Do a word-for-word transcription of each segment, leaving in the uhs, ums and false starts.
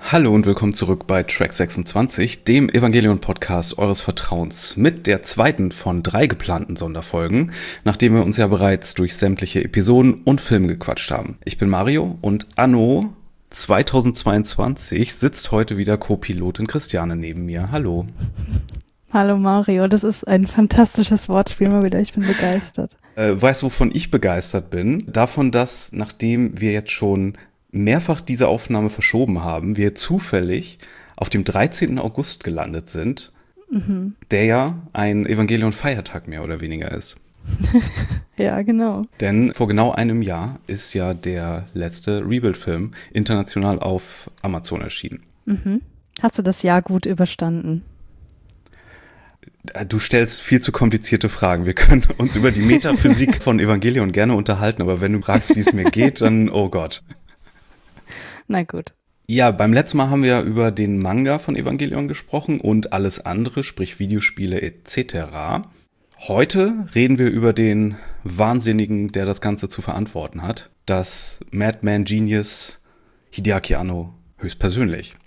Hallo und willkommen zurück bei Track sechsundzwanzig, dem Evangelion-Podcast eures Vertrauens, mit der zweiten von drei geplanten Sonderfolgen, nachdem wir uns ja bereits durch sämtliche Episoden und Filme gequatscht haben. Ich bin Mario und anno zweitausendzweiundzwanzig sitzt heute wieder Co-Pilotin Christiane neben mir. Hallo. Hallo Mario, das ist ein fantastisches Wortspiel mal wieder, ich bin begeistert. Äh, weißt du, wovon ich begeistert bin? Davon, dass nachdem wir jetzt schon mehrfach diese Aufnahme verschoben haben, wir zufällig auf dem dreizehnten August gelandet sind, mhm. der ja ein Evangelion-Feiertag mehr oder weniger ist. Ja, genau. Denn vor genau einem Jahr ist ja der letzte Rebuild-Film international auf Amazon erschienen. Mhm. Hast du das Jahr gut überstanden? Du stellst viel zu komplizierte Fragen. Wir können uns über die Metaphysik von Evangelion gerne unterhalten, aber wenn du fragst, wie es mir geht, dann oh Gott. Na gut. Ja, beim letzten Mal haben wir über den Manga von Evangelion gesprochen und alles andere, sprich Videospiele et cetera. Heute reden wir über den Wahnsinnigen, der das Ganze zu verantworten hat. Das Madman Genius Hideaki Anno höchstpersönlich.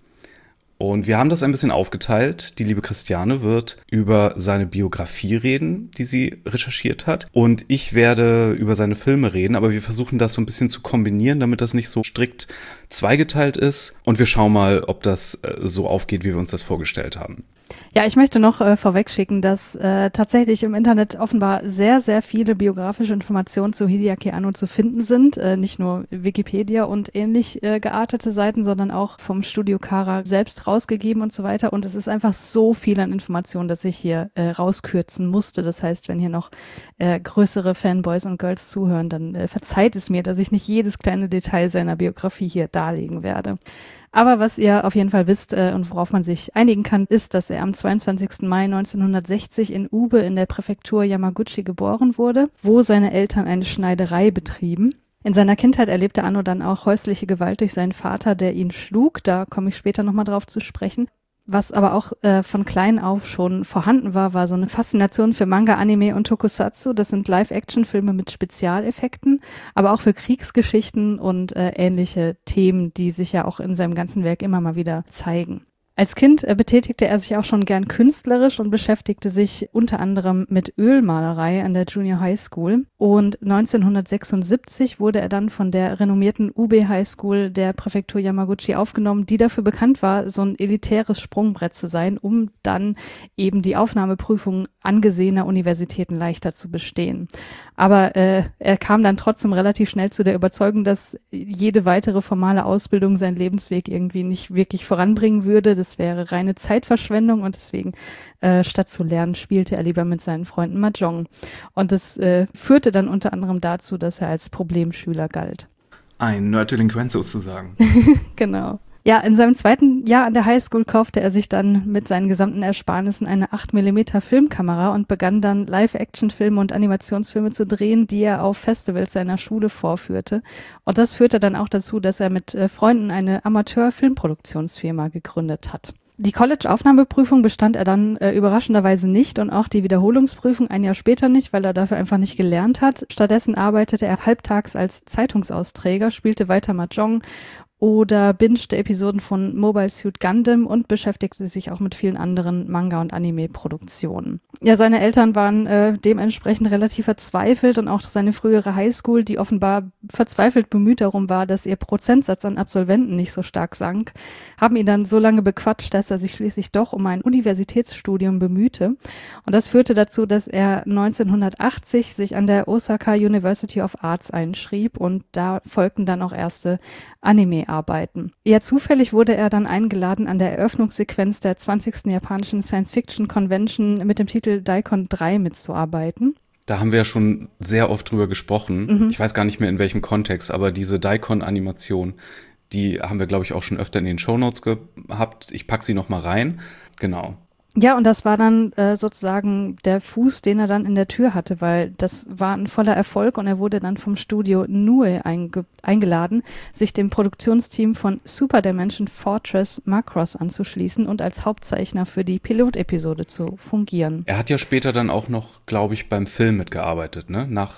Und wir haben das ein bisschen aufgeteilt. Die liebe Christiane wird über seine Biografie reden, die sie recherchiert hat. Und ich werde über seine Filme reden, aber wir versuchen das so ein bisschen zu kombinieren, damit das nicht so strikt zweigeteilt ist. Und wir schauen mal, ob das äh, so aufgeht, wie wir uns das vorgestellt haben. Ja, ich möchte noch äh, vorwegschicken, dass äh, tatsächlich im Internet offenbar sehr, sehr viele biografische Informationen zu Hideaki Anno zu finden sind. Äh, nicht nur Wikipedia und ähnlich äh, geartete Seiten, sondern auch vom Studio Kara selbst rausgegeben und so weiter. Und es ist einfach so viel an Informationen, dass ich hier äh, rauskürzen musste. Das heißt, wenn hier noch äh, größere Fanboys und Girls zuhören, dann äh, verzeiht es mir, dass ich nicht jedes kleine Detail seiner Biografie hier darlegen werde. Aber was ihr auf jeden Fall wisst äh, und worauf man sich einigen kann, ist, dass er am zweiundzwanzigsten Mai neunzehnhundertsechzig in Ube in der Präfektur Yamaguchi geboren wurde, wo seine Eltern eine Schneiderei betrieben. In seiner Kindheit erlebte Anno dann auch häusliche Gewalt durch seinen Vater, der ihn schlug. Da komme ich später nochmal drauf zu sprechen. Was aber auch äh, von klein auf schon vorhanden war, war so eine Faszination für Manga, Anime und Tokusatsu. Das sind Live-Action-Filme mit Spezialeffekten, aber auch für Kriegsgeschichten und äh, ähnliche Themen, die sich ja auch in seinem ganzen Werk immer mal wieder zeigen. Als Kind äh, betätigte er sich auch schon gern künstlerisch und beschäftigte sich unter anderem mit Ölmalerei an der Junior High School. Und neunzehnhundertsechsundsiebzig wurde er dann von der renommierten Ube High School der Präfektur Yamaguchi aufgenommen, die dafür bekannt war, so ein elitäres Sprungbrett zu sein, um dann eben die Aufnahmeprüfung angesehener Universitäten leichter zu bestehen. Aber äh, er kam dann trotzdem relativ schnell zu der Überzeugung, dass jede weitere formale Ausbildung seinen Lebensweg irgendwie nicht wirklich voranbringen würde. Das wäre reine Zeitverschwendung und deswegen äh, statt zu lernen, spielte er lieber mit seinen Freunden Mahjong. Und das äh, führte dann unter anderem dazu, dass er als Problemschüler galt. Ein Nerd-Delinquent sozusagen. Genau. Ja, in seinem zweiten Jahr an der Highschool kaufte er sich dann mit seinen gesamten Ersparnissen eine acht Millimeter Filmkamera und begann dann Live-Action-Filme und Animationsfilme zu drehen, die er auf Festivals seiner Schule vorführte. Und das führte dann auch dazu, dass er mit äh, Freunden eine Amateur-Filmproduktionsfirma gegründet hat. Die College-Aufnahmeprüfung bestand er dann äh, überraschenderweise nicht und auch die Wiederholungsprüfung ein Jahr später nicht, weil er dafür einfach nicht gelernt hat. Stattdessen arbeitete er halbtags als Zeitungsausträger, spielte weiter Mahjong oder bingte Episoden von Mobile Suit Gundam und beschäftigte sich auch mit vielen anderen Manga- und Anime-Produktionen. Ja, seine Eltern waren äh, dementsprechend relativ verzweifelt und auch seine frühere Highschool, die offenbar verzweifelt bemüht darum war, dass ihr Prozentsatz an Absolventen nicht so stark sank, haben ihn dann so lange bequatscht, dass er sich schließlich doch um ein Universitätsstudium bemühte. Und das führte dazu, dass er neunzehnhundertachtzig sich an der Osaka University of Arts einschrieb und da folgten dann auch erste Anime-Arbeiten. Eher zufällig wurde er dann eingeladen, an der Eröffnungssequenz der zwanzigsten japanischen Science-Fiction-Convention mit dem Titel Daikon drei mitzuarbeiten. Da haben wir ja schon sehr oft drüber gesprochen. Mhm. Ich weiß gar nicht mehr in welchem Kontext, aber diese Daikon-Animation, die haben wir, glaube ich, auch schon öfter in den Shownotes gehabt. Ich packe sie noch mal rein. Genau. Ja, und das war dann äh, sozusagen der Fuß, den er dann in der Tür hatte, weil das war ein voller Erfolg und er wurde dann vom Studio Nue einge- eingeladen, sich dem Produktionsteam von Super Dimension Fortress Macross anzuschließen und als Hauptzeichner für die Pilotepisode zu fungieren. Er hat ja später dann auch noch, glaube ich, beim Film mitgearbeitet, ne? Nach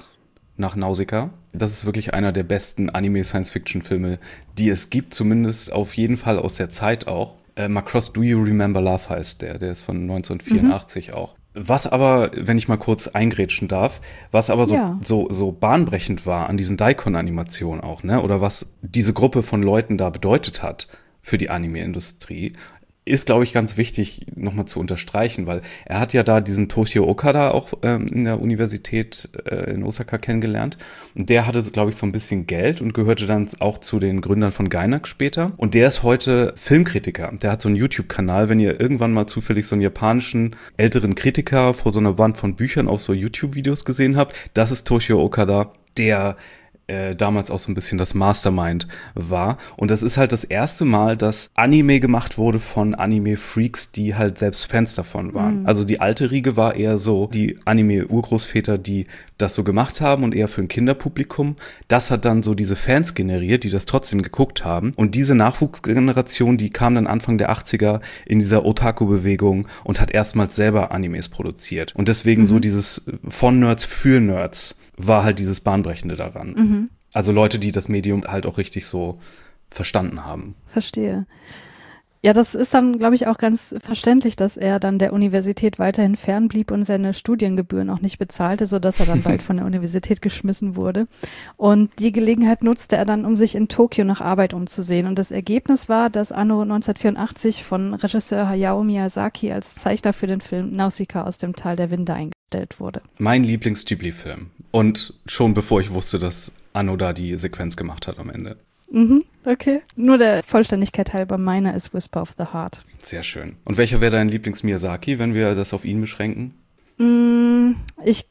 nach Nausicaa. Das ist wirklich einer der besten Anime-Science-Fiction-Filme, die es gibt, zumindest auf jeden Fall aus der Zeit auch. Äh, Macross Do You Remember Love heißt der, der ist von neunzehnhundertvierundachtzig mhm. auch. Was aber, wenn ich mal kurz eingrätschen darf, was aber so, ja. so, so bahnbrechend war an diesen Daikon-Animationen auch, ne? Oder was diese Gruppe von Leuten da bedeutet hat für die Anime-Industrie, ist, glaube ich, ganz wichtig nochmal zu unterstreichen, weil er hat ja da diesen Toshio Okada auch ähm, in der Universität äh, in Osaka kennengelernt. Und der hatte, glaube ich, so ein bisschen Geld und gehörte dann auch zu den Gründern von Gainax später. Und der ist heute Filmkritiker. Der hat so einen YouTube-Kanal. Wenn ihr irgendwann mal zufällig so einen japanischen älteren Kritiker vor so einer Band von Büchern auf so YouTube-Videos gesehen habt, das ist Toshio Okada, der Äh, damals auch so ein bisschen das Mastermind war. Und das ist halt das erste Mal, dass Anime gemacht wurde von Anime-Freaks, die halt selbst Fans davon waren. Mhm. Also die alte Riege war eher so die Anime-Urgroßväter, die das so gemacht haben und eher für ein Kinderpublikum. Das hat dann so diese Fans generiert, die das trotzdem geguckt haben. Und diese Nachwuchsgeneration, die kam dann Anfang der achtziger in dieser Otaku-Bewegung und hat erstmals selber Animes produziert. Und deswegen mhm. so dieses von Nerds für Nerds war halt dieses Bahnbrechende daran. Mhm. Also Leute, die das Medium halt auch richtig so verstanden haben. Verstehe. Ja, das ist dann, glaube ich, auch ganz verständlich, dass er dann der Universität weiterhin fernblieb und seine Studiengebühren auch nicht bezahlte, sodass er dann bald von der Universität geschmissen wurde. Und die Gelegenheit nutzte er dann, um sich in Tokio nach Arbeit umzusehen. Und das Ergebnis war, dass anno neunzehnhundertvierundachtzig von Regisseur Hayao Miyazaki als Zeichner für den Film Nausicaa aus dem Tal der Winde eingestellt wurde. Mein Lieblings-Ghibli-Film. Und schon bevor ich wusste, dass Anno da die Sequenz gemacht hat am Ende. Mhm, okay. Nur der Vollständigkeit halber, meiner ist Whisper of the Heart. Sehr schön. Und welcher wäre dein Lieblings-Miyazaki, wenn wir das auf ihn beschränken? Mm, ich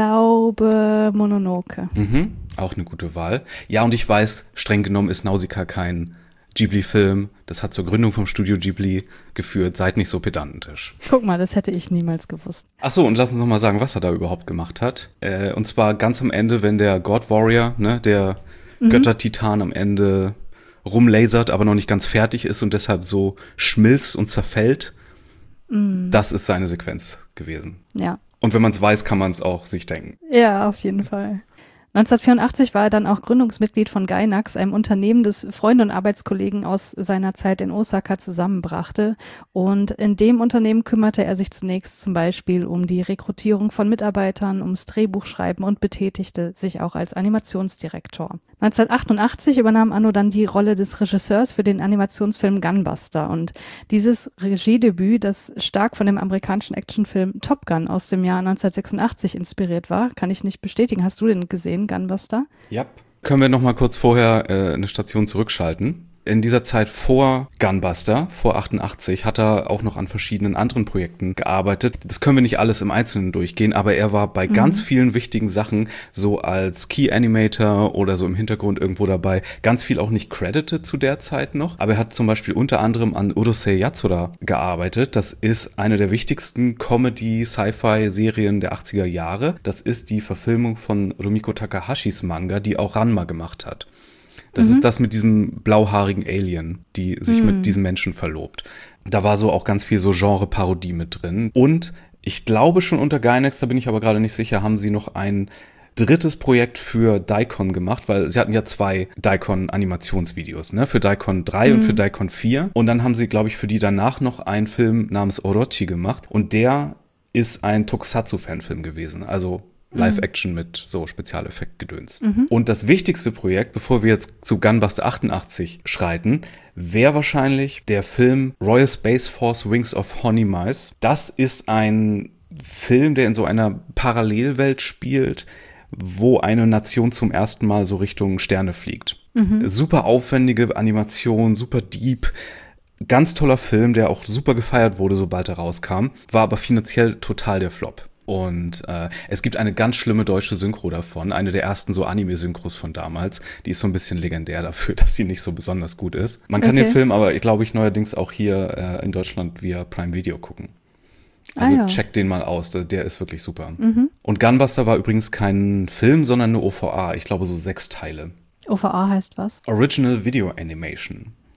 glaube Mononoke. Mhm, auch eine gute Wahl. Ja, und ich weiß, streng genommen ist Nausicaa kein Ghibli-Film. Das hat zur Gründung vom Studio Ghibli geführt. Seid nicht so pedantisch. Guck mal, das hätte ich niemals gewusst. Ach so, und lass uns noch mal sagen, was er da überhaupt gemacht hat. Äh, und zwar ganz am Ende, wenn der God Warrior, ne, der mhm. Götter-Titan am Ende rumlasert, aber noch nicht ganz fertig ist und deshalb so schmilzt und zerfällt. Mhm. Das ist seine Sequenz gewesen. Ja. Und wenn man es weiß, kann man es auch sich denken. Ja, auf jeden Fall. neunzehnhundertvierundachtzig war er dann auch Gründungsmitglied von Gainax, einem Unternehmen, das Freunde und Arbeitskollegen aus seiner Zeit in Osaka zusammenbrachte. Und in dem Unternehmen kümmerte er sich zunächst zum Beispiel um die Rekrutierung von Mitarbeitern, ums Drehbuchschreiben und betätigte sich auch als Animationsdirektor. neunzehnhundertachtundachtzig übernahm Anno dann die Rolle des Regisseurs für den Animationsfilm Gunbuster. Und dieses Regiedebüt, das stark von dem amerikanischen Actionfilm Top Gun aus dem Jahr neunzehnhundertsechsundachtzig inspiriert war, kann ich nicht bestätigen. Hast du den gesehen, Gunbuster? Ja. Können wir noch mal kurz vorher äh, eine Station zurückschalten? In dieser Zeit vor Gunbuster, vor achtundachtzig, hat er auch noch an verschiedenen anderen Projekten gearbeitet. Das können wir nicht alles im Einzelnen durchgehen, aber er war bei mhm. ganz vielen wichtigen Sachen so als Key Animator oder so im Hintergrund irgendwo dabei. Ganz viel auch nicht credited zu der Zeit noch, aber er hat zum Beispiel unter anderem an Urusei Yatsura gearbeitet. Das ist eine der wichtigsten Comedy-Sci-Fi-Serien der achtziger Jahre. Das ist die Verfilmung von Rumiko Takahashis Manga, die auch Ranma gemacht hat. Das mhm. ist das mit diesem blauhaarigen Alien, die sich mhm. mit diesem Menschen verlobt. Da war so auch ganz viel so Genre-Parodie mit drin. Und ich glaube schon unter Gainax, da bin ich aber gerade nicht sicher, haben sie noch ein drittes Projekt für Daikon gemacht, weil sie hatten ja zwei Daikon-Animationsvideos, ne? Für Daikon drei mhm. und für Daikon vier. Und dann haben sie, glaube ich, für die danach noch einen Film namens Orochi gemacht. Und der ist ein Tokusatsu-Fanfilm gewesen, also Live-Action mit so Spezialeffektgedöns. Mhm. Und das wichtigste Projekt, bevor wir jetzt zu Gunbuster achtundachtzig schreiten, wäre wahrscheinlich der Film Royal Space Force Wings of Honey Mice. Das ist ein Film, der in so einer Parallelwelt spielt, wo eine Nation zum ersten Mal so Richtung Sterne fliegt. Mhm. Super aufwendige Animation, super deep. Ganz toller Film, der auch super gefeiert wurde, sobald er rauskam, war aber finanziell total der Flop. Und äh, es gibt eine ganz schlimme deutsche Synchro davon, eine der ersten so Anime-Synchros von damals. Die ist so ein bisschen legendär dafür, dass sie nicht so besonders gut ist. Man kann okay. den Film aber, glaube ich, neuerdings auch hier äh, in Deutschland via Prime Video gucken. Also ah, ja. checkt den mal aus, der, der ist wirklich super. Mhm. Und Gunbuster war übrigens kein Film, sondern eine O V A. Ich glaube so sechs Teile. O V A heißt was? Original Video Animation.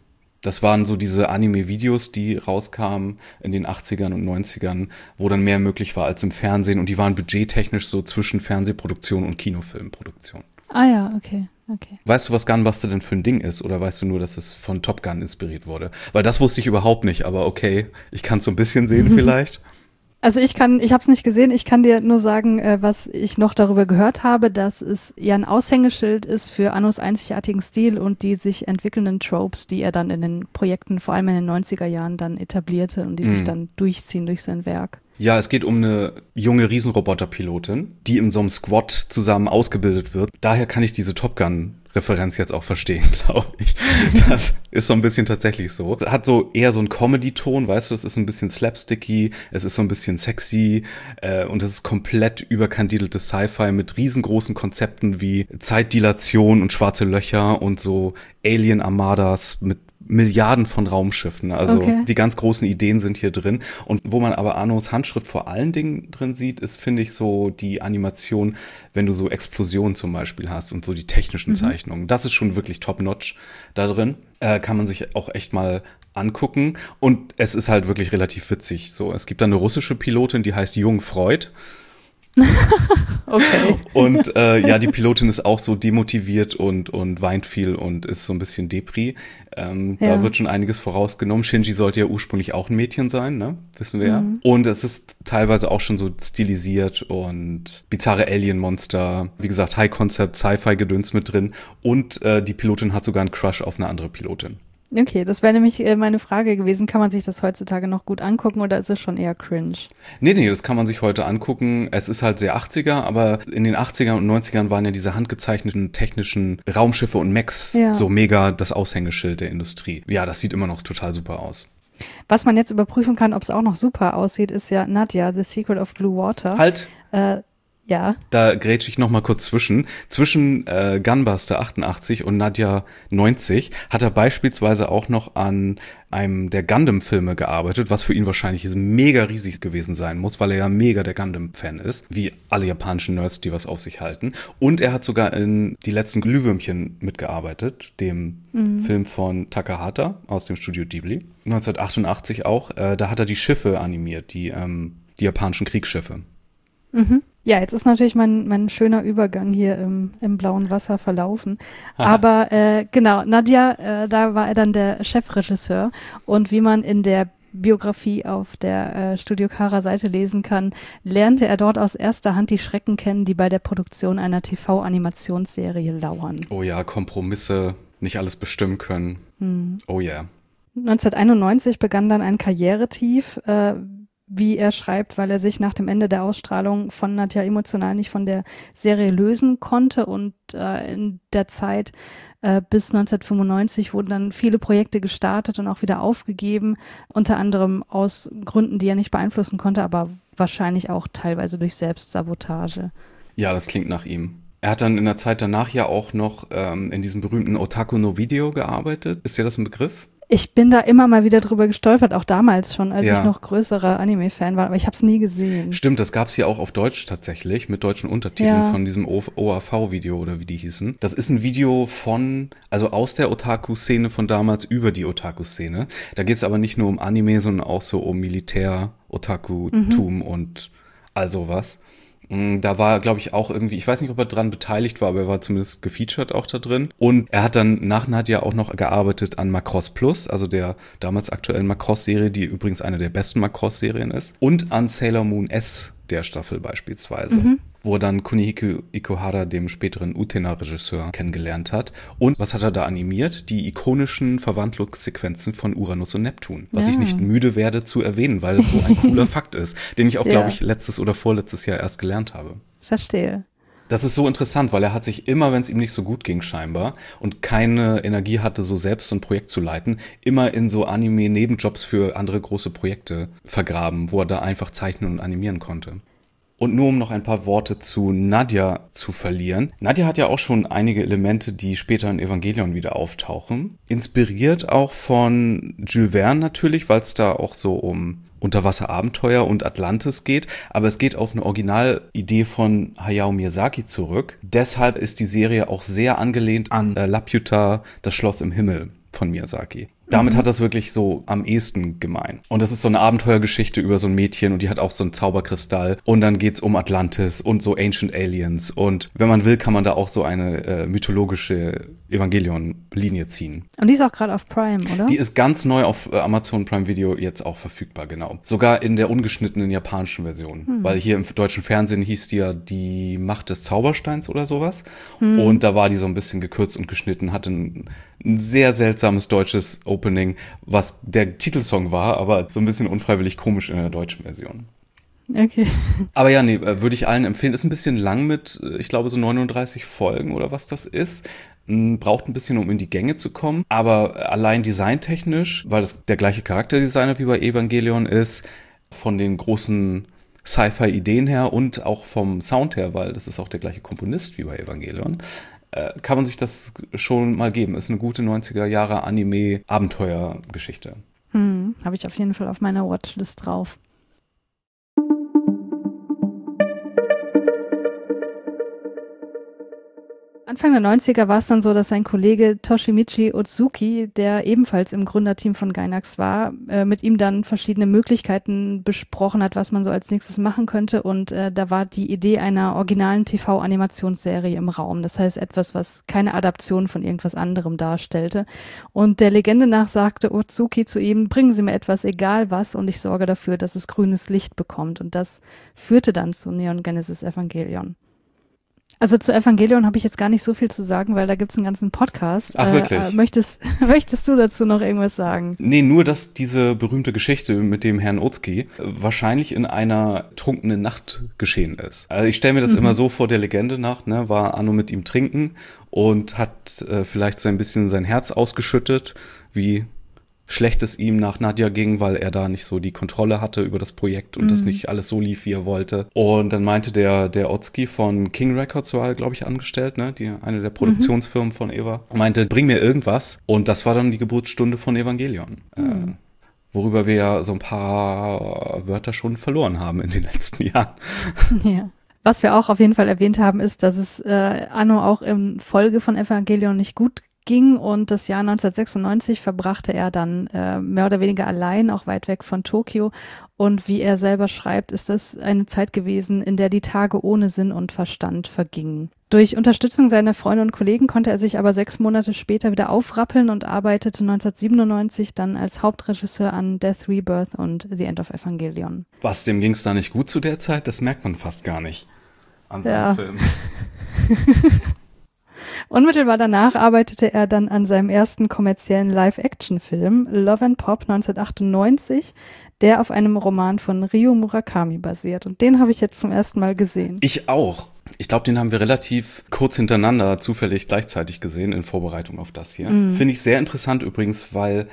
Das waren so diese Anime-Videos, die rauskamen in den achtzigern und neunzigern, wo dann mehr möglich war als im Fernsehen. Und die waren budgettechnisch so zwischen Fernsehproduktion und Kinofilmproduktion. Ah ja, okay, okay. Weißt du, was Gunbuster denn für ein Ding ist? Oder weißt du nur, dass es von Top Gun inspiriert wurde? Weil das wusste ich überhaupt nicht, aber okay, ich kann es so ein bisschen sehen vielleicht. Also ich kann, ich habe es nicht gesehen, ich kann dir nur sagen, äh, was ich noch darüber gehört habe, dass es ja ein Aushängeschild ist für Annos einzigartigen Stil und die sich entwickelnden Tropes, die er dann in den Projekten, vor allem in den neunziger Jahren, dann etablierte und die Mhm. sich dann durchziehen durch sein Werk. Ja, es geht um eine junge Riesenroboterpilotin, die in so einem Squad zusammen ausgebildet wird. Daher kann ich diese Top Gun-Referenz jetzt auch verstehen, glaube ich. Das ist so ein bisschen tatsächlich so. Hat so eher so einen Comedy-Ton, weißt du, es ist ein bisschen slapsticky, es ist so ein bisschen sexy äh, und es ist komplett überkandideltes Sci-Fi mit riesengroßen Konzepten wie Zeitdilation und schwarze Löcher und so Alien-Armadas mit Milliarden von Raumschiffen. Also Okay. die ganz großen Ideen sind hier drin. Und wo man aber Arnos Handschrift vor allen Dingen drin sieht, ist, finde ich, so die Animation, wenn du so Explosionen zum Beispiel hast und so die technischen Zeichnungen. Das ist schon wirklich top-notch da drin. Äh, kann man sich auch echt mal angucken. Und es ist halt wirklich relativ witzig. So, es gibt da eine russische Pilotin, die heißt Jung Freud. Okay. Und äh, ja, die Pilotin ist auch so demotiviert und, und weint viel und ist so ein bisschen Depri. Ähm, Ja. Da wird schon einiges vorausgenommen. Shinji sollte ja ursprünglich auch ein Mädchen sein, ne? Wissen wir ja. Mhm. Und es ist teilweise auch schon so stilisiert und bizarre Alien-Monster. Wie gesagt, High-Concept, Sci-Fi-Gedöns mit drin. Und äh, die Pilotin hat sogar einen Crush auf eine andere Pilotin. Okay, das wäre nämlich äh, meine Frage gewesen. Kann man sich das heutzutage noch gut angucken oder ist es schon eher cringe? Nee, nee, das kann man sich heute angucken. Es ist halt sehr achtziger, aber in den achtzigern und neunzigern waren ja diese handgezeichneten technischen Raumschiffe und Mechs Ja. so mega das Aushängeschild der Industrie. Ja, das sieht immer noch total super aus. Was man jetzt überprüfen kann, ob es auch noch super aussieht, ist ja Nadia, The Secret of Blue Water. Halt, Äh, ja, da grätsche ich noch mal kurz zwischen. Zwischen äh, Gunbuster achtundachtzig und Nadia neunzig hat er beispielsweise auch noch an einem der Gundam-Filme gearbeitet, was für ihn wahrscheinlich mega riesig gewesen sein muss, weil er ja mega der Gundam-Fan ist, wie alle japanischen Nerds, die was auf sich halten. Und er hat sogar in Die letzten Glühwürmchen mitgearbeitet, dem Film von Takahata aus dem Studio Ghibli. neunzehnhundertachtundachtzig auch. Äh, da hat er die Schiffe animiert, die, ähm, die japanischen Kriegsschiffe. ja, jetzt ist natürlich mein, mein schöner Übergang hier im, im blauen Wasser verlaufen. Aber äh, genau, Nadia, äh, da war er dann der Chefregisseur. Und wie man in der Biografie auf der äh, Studio Kara-Seite lesen kann, lernte er dort aus erster Hand die Schrecken kennen, die bei der Produktion einer T V-Animationsserie lauern. Oh ja, Kompromisse, nicht alles bestimmen können. Oh ja. neunzehnhunderteinundneunzig begann dann ein Karrieretief, äh, wie er schreibt, weil er sich nach dem Ende der Ausstrahlung von Nadia emotional nicht von der Serie lösen konnte und äh, in der Zeit äh, bis neunzehnhundertfünfundneunzig wurden dann viele Projekte gestartet und auch wieder aufgegeben, unter anderem aus Gründen, die er nicht beeinflussen konnte, aber wahrscheinlich auch teilweise durch Selbstsabotage. Ja, das klingt nach ihm. Er hat dann in der Zeit danach ja auch noch ähm, in diesem berühmten Otaku no Video gearbeitet. Ist dir das ein Begriff? Ich bin da immer mal wieder drüber gestolpert, auch damals schon, als Ja. ich noch größerer Anime-Fan war, aber ich habe es nie gesehen. Stimmt, das gab's hier auch auf Deutsch tatsächlich, mit deutschen Untertiteln Ja. von diesem O A V-Video oder wie die hießen. Das ist ein Video von, also aus der Otaku-Szene von damals über die Otaku-Szene. Da geht's aber nicht nur um Anime, sondern auch so um Militär-Otaku-Tum und all sowas. Mm, Da war, glaube ich, auch irgendwie, ich weiß nicht, ob er dran beteiligt war, aber er war zumindest gefeatured auch da drin. Und er hat dann nach Nadia auch noch gearbeitet an Macross Plus, also der damals aktuellen Macross-Serie, die übrigens eine der besten Macross-Serien ist. Und an Sailor Moon S, der Staffel beispielsweise. Wo er dann Kunihiko Ikuhara, dem späteren Utena-Regisseur, kennengelernt hat. Und was hat er da animiert? Die ikonischen Verwandlungssequenzen von Uranus und Neptun. Was Ja. ich nicht müde werde zu erwähnen, weil es so ein cooler Fakt ist, den ich auch, Ja. glaube ich, letztes oder vorletztes Jahr erst gelernt habe. Verstehe. Das ist so interessant, weil er hat sich immer, wenn es ihm nicht so gut ging scheinbar und keine Energie hatte, so selbst so ein Projekt zu leiten, immer in so Anime-Nebenjobs für andere große Projekte vergraben, wo er da einfach zeichnen und animieren konnte. Und nur um noch ein paar Worte zu Nadia zu verlieren. Nadia hat ja auch schon einige Elemente, die später in Evangelion wieder auftauchen. Inspiriert auch von Jules Verne natürlich, weil es da auch so um Unterwasserabenteuer und Atlantis geht. Aber es geht auf eine Originalidee von Hayao Miyazaki zurück. Deshalb ist die Serie auch sehr angelehnt an äh, Laputa, das Schloss im Himmel von Miyazaki. Damit Mhm. hat das wirklich so am ehesten gemein. Und das ist so eine Abenteuergeschichte über so ein Mädchen und die hat auch so einen Zauberkristall. Und dann geht's um Atlantis und so Ancient Aliens. Und wenn man will, kann man da auch so eine äh, mythologische Evangelion-Linie ziehen. Und die ist auch gerade auf Prime, oder? Die ist ganz neu auf äh, Amazon Prime Video jetzt auch verfügbar, genau. Sogar in der ungeschnittenen japanischen Version. Hm. Weil hier im deutschen Fernsehen hieß die ja die Macht des Zaubersteins oder sowas. Hm. Und da war die so ein bisschen gekürzt und geschnitten, hatte ein, ein sehr seltsames deutsches Opening, was der Titelsong war, aber so ein bisschen unfreiwillig komisch in der deutschen Version. Okay. Aber ja, nee, würde ich allen empfehlen. Ist ein bisschen lang mit, ich glaube, so neununddreißig Folgen oder was das ist. Braucht ein bisschen, um in die Gänge zu kommen. Aber allein designtechnisch, weil das der gleiche Charakterdesigner wie bei Evangelion ist, von den großen Sci-Fi-Ideen her und auch vom Sound her, weil das ist auch der gleiche Komponist wie bei Evangelion, kann man sich das schon mal geben. Ist eine gute neunziger Jahre Anime-Abenteuergeschichte. Hm, habe ich auf jeden Fall auf meiner Watchlist drauf. Anfang der neunziger war es dann so, dass sein Kollege Toshimichi Otsuki, der ebenfalls im Gründerteam von Gainax war, äh, mit ihm dann verschiedene Möglichkeiten besprochen hat, was man so als nächstes machen könnte. Und äh, da war die Idee einer originalen T V-Animationsserie im Raum. Das heißt etwas, was keine Adaption von irgendwas anderem darstellte. Und der Legende nach sagte Otsuki zu ihm, bringen Sie mir etwas, egal was, und ich sorge dafür, dass es grünes Licht bekommt. Und das führte dann zu Neon Genesis Evangelion. Also zu Evangelion habe ich jetzt gar nicht so viel zu sagen, weil da gibt's einen ganzen Podcast. Ach, wirklich? Äh, möchtest, möchtest du dazu noch irgendwas sagen? Nee, nur, dass diese berühmte Geschichte mit dem Herrn Otsuki wahrscheinlich in einer trunkenen Nacht geschehen ist. Also ich stelle mir das mhm. immer so vor, der Legende nach, ne, war Anno mit ihm trinken und hat äh, vielleicht so ein bisschen sein Herz ausgeschüttet, wie schlecht es ihm nach Nadia ging, weil er da nicht so die Kontrolle hatte über das Projekt und mhm. das nicht alles so lief, wie er wollte. Und dann meinte der der Otsuki von King Records, war glaube ich angestellt, ne, die eine der Produktionsfirmen mhm. von Eva, meinte, bring mir irgendwas. Und das war dann die Geburtsstunde von Evangelion. Mhm. Äh, worüber wir ja so ein paar Wörter schon verloren haben in den letzten Jahren. Ja. Was wir auch auf jeden Fall erwähnt haben, ist, dass es äh, Anno auch in Folge von Evangelion nicht gut ging und das Jahr neunzehnhundertsechsundneunzig verbrachte er dann äh, mehr oder weniger allein, auch weit weg von Tokio. Und wie er selber schreibt, ist das eine Zeit gewesen, in der die Tage ohne Sinn und Verstand vergingen. Durch Unterstützung seiner Freunde und Kollegen konnte er sich aber sechs Monate später wieder aufrappeln und arbeitete neunzehnhundertsiebenundneunzig dann als Hauptregisseur an Death Rebirth und The End of Evangelion. Was, dem ging es da nicht gut zu der Zeit? Das merkt man fast gar nicht an seinem ja. Film. Unmittelbar danach arbeitete er dann an seinem ersten kommerziellen Live-Action-Film Love and Pop neunzehnhundertachtundneunzig, der auf einem Roman von Ryo Murakami basiert. Und den habe ich jetzt zum ersten Mal gesehen. Ich auch. Ich glaube, den haben wir relativ kurz hintereinander zufällig gleichzeitig gesehen in Vorbereitung auf das hier. Mm. Finde ich sehr interessant übrigens, weil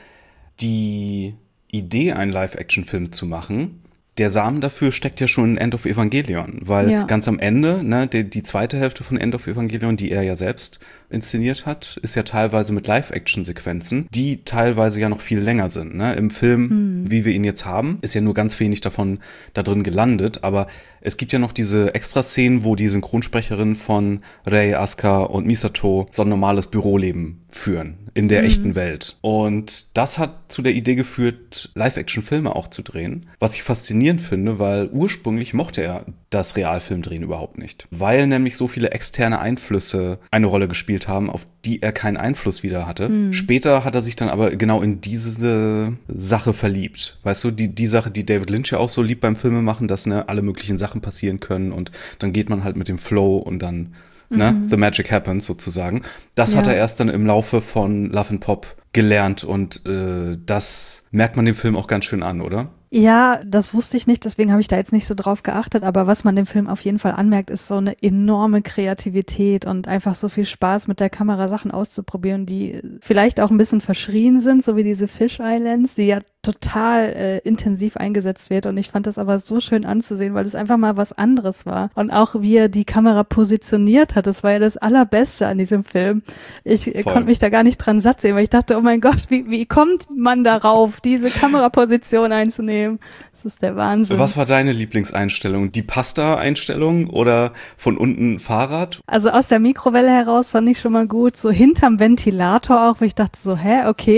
die Idee, einen Live-Action-Film zu machen, der Samen dafür steckt ja schon in End of Evangelion, weil ja. ganz am Ende, ne, die, die zweite Hälfte von End of Evangelion, die er ja selbst inszeniert hat, ist ja teilweise mit Live-Action-Sequenzen, die teilweise ja noch viel länger sind. Ne? Im Film, hm. wie wir ihn jetzt haben, ist ja nur ganz wenig davon da drin gelandet, aber es gibt ja noch diese Extraszenen, wo die Synchronsprecherinnen von Rei, Asuka und Misato so ein normales Büroleben führen in der mhm. echten Welt. Und das hat zu der Idee geführt, Live-Action-Filme auch zu drehen, was ich faszinierend finde, weil ursprünglich mochte er das Realfilmdrehen überhaupt nicht, weil nämlich so viele externe Einflüsse eine Rolle gespielt haben, auf die er keinen Einfluss wieder hatte. Mhm. Später hat er sich dann aber genau in diese Sache verliebt. Weißt du, die, die Sache, die David Lynch ja auch so liebt beim Filmemachen, dass ne, alle möglichen Sachen passieren können und dann geht man halt mit dem Flow und dann Ne? Mhm. The Magic Happens sozusagen. Das ja. hat er erst dann im Laufe von Love and Pop gelernt und äh, das merkt man dem Film auch ganz schön an, oder? Ja, das wusste ich nicht, deswegen habe ich da jetzt nicht so drauf geachtet, aber was man dem Film auf jeden Fall anmerkt, ist so eine enorme Kreativität und einfach so viel Spaß mit der Kamera Sachen auszuprobieren, die vielleicht auch ein bisschen verschrien sind, so wie diese Fish Islands, die ja total äh, intensiv eingesetzt wird und ich fand das aber so schön anzusehen, weil es einfach mal was anderes war und auch wie er die Kamera positioniert hat, das war ja das Allerbeste an diesem Film. Ich äh, konnte mich da gar nicht dran satt sehen, weil ich dachte, oh mein Gott, wie, wie kommt man darauf, diese Kameraposition einzunehmen? Das ist der Wahnsinn. Was war deine Lieblingseinstellung? Die Pasta-Einstellung oder von unten Fahrrad? Also aus der Mikrowelle heraus fand ich schon mal gut, so hinterm Ventilator auch, wo ich dachte so, hä, okay,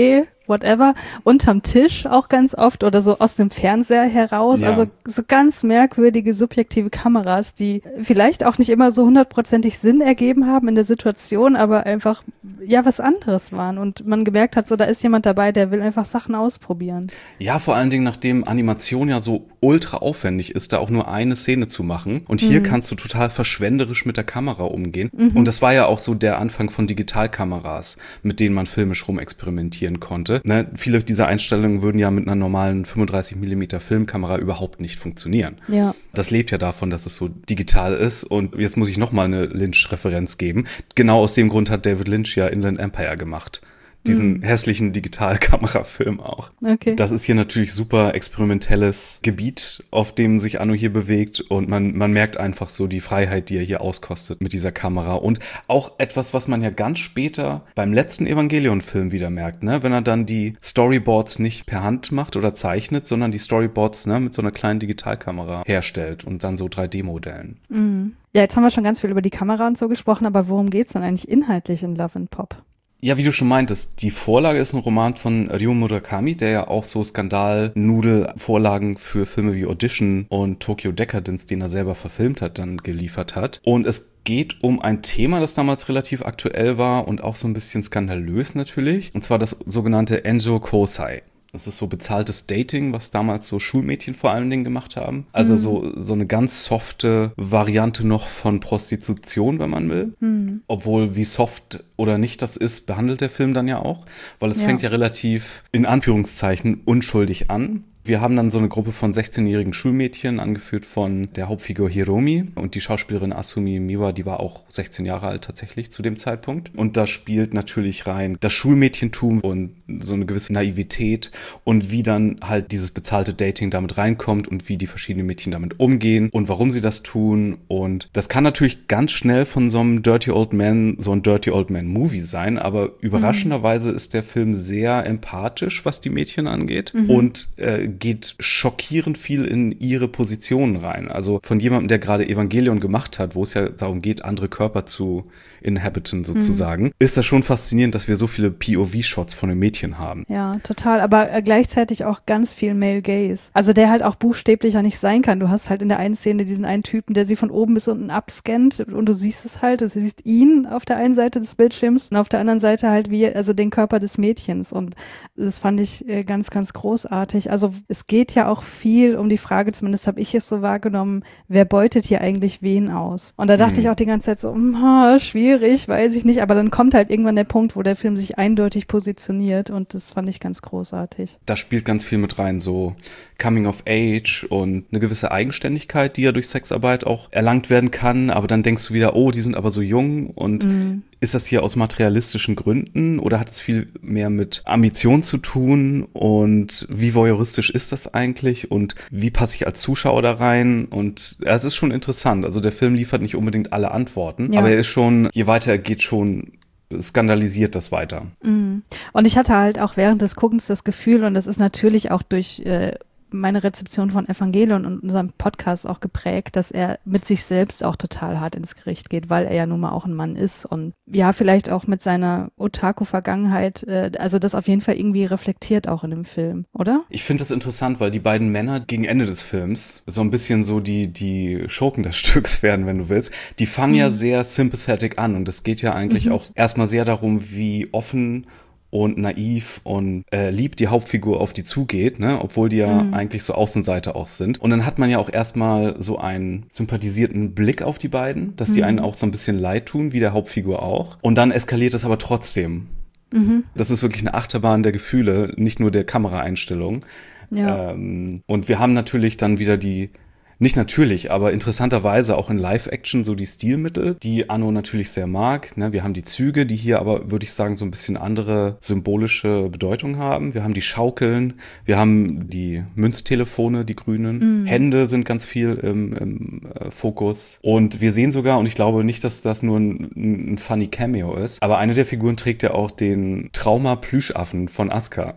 whatever, unterm Tisch auch ganz oft oder so aus dem Fernseher heraus. Ja. Also so ganz merkwürdige, subjektive Kameras, die vielleicht auch nicht immer so hundertprozentig Sinn ergeben haben in der Situation, aber einfach ja was anderes waren. Und man gemerkt hat, so da ist jemand dabei, der will einfach Sachen ausprobieren. Ja, vor allen Dingen, nachdem Animation ja so ultra aufwendig ist, da auch nur eine Szene zu machen. Und hier mhm. kannst du total verschwenderisch mit der Kamera umgehen. Mhm. Und das war ja auch so der Anfang von Digitalkameras, mit denen man filmisch rumexperimentieren konnte. Ne, viele dieser Einstellungen würden ja mit einer normalen fünfunddreißig Millimeter Filmkamera überhaupt nicht funktionieren. Ja. Das lebt ja davon, dass es so digital ist. Und jetzt muss ich nochmal eine Lynch-Referenz geben. Genau aus dem Grund hat David Lynch ja Inland Empire gemacht. Diesen mhm. hässlichen Digitalkamerafilm auch. Okay. Das ist hier natürlich super experimentelles Gebiet, auf dem sich Anno hier bewegt und man, man merkt einfach so die Freiheit, die er hier auskostet mit dieser Kamera und auch etwas, was man ja ganz später beim letzten Evangelion-Film wieder merkt, ne? Wenn er dann die Storyboards nicht per Hand macht oder zeichnet, sondern die Storyboards ne, mit so einer kleinen Digitalkamera herstellt und dann so drei D-Modellen. Mhm. Ja, jetzt haben wir schon ganz viel über die Kamera und so gesprochen, aber worum geht's dann eigentlich inhaltlich in Love and Pop? Ja, wie du schon meintest, die Vorlage ist ein Roman von Ryo Murakami, der ja auch so Skandal-Nudel-Vorlagen für Filme wie Audition und Tokyo Decadence, den er selber verfilmt hat, dann geliefert hat. Und es geht um ein Thema, das damals relativ aktuell war und auch so ein bisschen skandalös natürlich, und zwar das sogenannte Enjo Kosei. Das ist so bezahltes Dating, was damals so Schulmädchen vor allen Dingen gemacht haben. Also mhm. so, so eine ganz softe Variante noch von Prostitution, wenn man will. Mhm. Obwohl, wie soft oder nicht das ist, behandelt der Film dann ja auch. Weil es ja. fängt ja relativ, in Anführungszeichen, unschuldig an. Wir haben dann so eine Gruppe von sechzehnjährigen Schulmädchen, angeführt von der Hauptfigur Hiromi. Und die Schauspielerin Asumi Miwa, die war auch sechzehn Jahre alt tatsächlich zu dem Zeitpunkt. Und da spielt natürlich rein das Schulmädchentum und so eine gewisse Naivität und wie dann halt dieses bezahlte Dating damit reinkommt und wie die verschiedenen Mädchen damit umgehen und warum sie das tun. Und das kann natürlich ganz schnell von so einem Dirty Old Man, so ein Dirty Old Man Movie sein. Aber überraschenderweise mhm. ist der Film sehr empathisch, was die Mädchen angeht. Mhm. Und äh, geht schockierend viel in ihre Positionen rein. Also von jemandem, der gerade Evangelion gemacht hat, wo es ja darum geht, andere Körper zu inhabiten sozusagen, mhm. ist das schon faszinierend, dass wir so viele P O V-Shots von den Mädchen haben. Ja, total. Aber äh, gleichzeitig auch ganz viel Male Gaze. Also der halt auch buchstäblicher nicht sein kann. Du hast halt in der einen Szene diesen einen Typen, der sie von oben bis unten abscannt und du siehst es halt. Du siehst ihn auf der einen Seite des Bildschirms und auf der anderen Seite halt wie, also den Körper des Mädchens. Und das fand ich äh, ganz, ganz großartig. Also es geht ja auch viel um die Frage, zumindest habe ich es so wahrgenommen, wer beutet hier eigentlich wen aus? Und da dachte mhm. ich auch die ganze Zeit so, oh, schwierig, weiß ich nicht, aber dann kommt halt irgendwann der Punkt, wo der Film sich eindeutig positioniert und das fand ich ganz großartig. Da spielt ganz viel mit rein, so Coming of Age und eine gewisse Eigenständigkeit, die ja durch Sexarbeit auch erlangt werden kann, aber dann denkst du wieder, oh, die sind aber so jung und mhm. ist das hier aus materialistischen Gründen oder hat es viel mehr mit Ambition zu tun und wie voyeuristisch ist das eigentlich und wie passe ich als Zuschauer da rein und ja, es ist schon interessant, also der Film liefert nicht unbedingt alle Antworten, ja. aber er ist schon, je weiter er geht, schon skandalisiert das weiter. Mhm. Und ich hatte halt auch während des Guckens das Gefühl, und das ist natürlich auch durch äh, meine Rezeption von Evangelion und unserem Podcast auch geprägt, dass er mit sich selbst auch total hart ins Gericht geht, weil er ja nun mal auch ein Mann ist und ja, vielleicht auch mit seiner Otaku-Vergangenheit, äh, also das auf jeden Fall irgendwie reflektiert auch in dem Film, oder? Ich finde das interessant, weil die beiden Männer gegen Ende des Films so ein bisschen so die die Schurken des Stücks werden, wenn du willst. Die fangen mhm. ja sehr sympathetic an und es geht ja eigentlich mhm. auch erstmal sehr darum, wie offen und naiv und äh, lieb die Hauptfigur auf die zugeht, ne, obwohl die ja mhm. eigentlich so Außenseiter auch sind. Und dann hat man ja auch erstmal so einen sympathisierten Blick auf die beiden, dass die mhm. einen auch so ein bisschen leid tun, wie der Hauptfigur auch. Und dann eskaliert es aber trotzdem. Mhm. Das ist wirklich eine Achterbahn der Gefühle, nicht nur der Kameraeinstellung. Ja. Ähm, und wir haben natürlich dann wieder die Nicht natürlich, aber interessanterweise auch in Live-Action so die Stilmittel, die Anno natürlich sehr mag. Ne? Wir haben die Züge, die hier aber, würde ich sagen, so ein bisschen andere symbolische Bedeutung haben. Wir haben die Schaukeln, wir haben die Münztelefone, die grünen. Mm. Hände sind ganz viel im, im äh, Fokus. Und wir sehen sogar, und ich glaube nicht, dass das nur ein, ein funny Cameo ist, aber eine der Figuren trägt ja auch den Trauma-Plüschaffen von Asuka.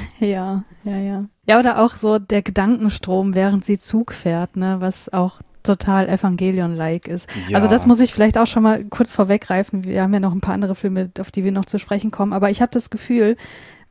Ja, ja, ja. Ja, oder auch so der Gedankenstrom, während sie Zug fährt, ne, was auch total Evangelion-like ist. Ja. Also das muss ich vielleicht auch schon mal kurz vorweggreifen. Wir haben ja noch ein paar andere Filme, auf die wir noch zu sprechen kommen, aber ich habe das Gefühl,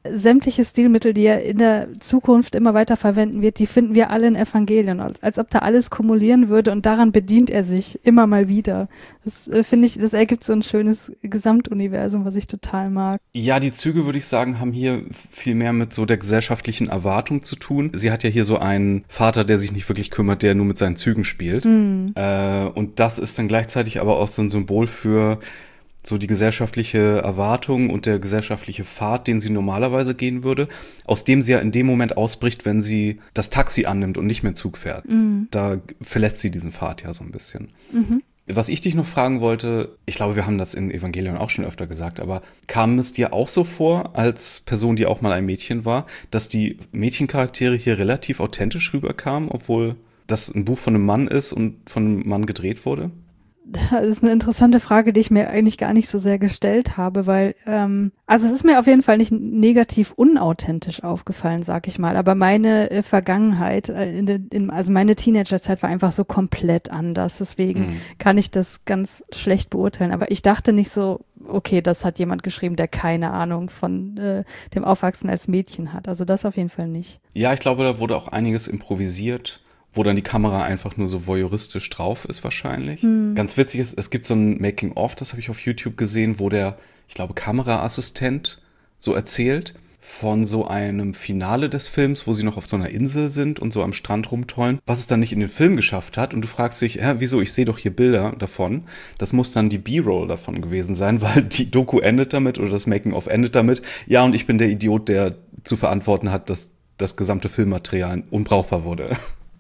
sämtliche Stilmittel, die er in der Zukunft immer weiter verwenden wird, die finden wir alle in Evangelion, als, als ob da alles kumulieren würde und daran bedient er sich immer mal wieder. Das äh, finde ich, das ergibt so ein schönes Gesamtuniversum, was ich total mag. Ja, die Züge, würde ich sagen, haben hier viel mehr mit so der gesellschaftlichen Erwartung zu tun. Sie hat ja hier so einen Vater, der sich nicht wirklich kümmert, der nur mit seinen Zügen spielt. Mhm. Äh, und das ist dann gleichzeitig aber auch so ein Symbol für so die gesellschaftliche Erwartung und der gesellschaftliche Pfad, den sie normalerweise gehen würde, aus dem sie ja in dem Moment ausbricht, wenn sie das Taxi annimmt und nicht mehr Zug fährt. Mhm. Da verlässt sie diesen Pfad ja so ein bisschen. Mhm. Was ich dich noch fragen wollte, ich glaube, wir haben das in Evangelion auch schon öfter gesagt, aber kam es dir auch so vor, als Person, die auch mal ein Mädchen war, dass die Mädchencharaktere hier relativ authentisch rüberkamen, obwohl das ein Buch von einem Mann ist und von einem Mann gedreht wurde? Das ist eine interessante Frage, die ich mir eigentlich gar nicht so sehr gestellt habe, weil, ähm, also es ist mir auf jeden Fall nicht negativ unauthentisch aufgefallen, sag ich mal, aber meine äh, Vergangenheit, äh, in de, in, also meine Teenagerzeit war einfach so komplett anders, deswegen mhm. kann ich das ganz schlecht beurteilen, aber ich dachte nicht so, okay, das hat jemand geschrieben, der keine Ahnung von äh, dem Aufwachsen als Mädchen hat, also das auf jeden Fall nicht. Ja, ich glaube, da wurde auch einiges improvisiert, wo dann die Kamera einfach nur so voyeuristisch drauf ist wahrscheinlich. Hm. Ganz witzig ist, es gibt so ein Making-of, das habe ich auf YouTube gesehen, wo der, ich glaube, Kameraassistent so erzählt von so einem Finale des Films, wo sie noch auf so einer Insel sind und so am Strand rumtollen, was es dann nicht in den Film geschafft hat. Und du fragst dich, hä, wieso, ich sehe doch hier Bilder davon. Das muss dann die B-Roll davon gewesen sein, weil die Doku endet damit oder das Making-of endet damit. Ja, und ich bin der Idiot, der zu verantworten hat, dass das gesamte Filmmaterial unbrauchbar wurde.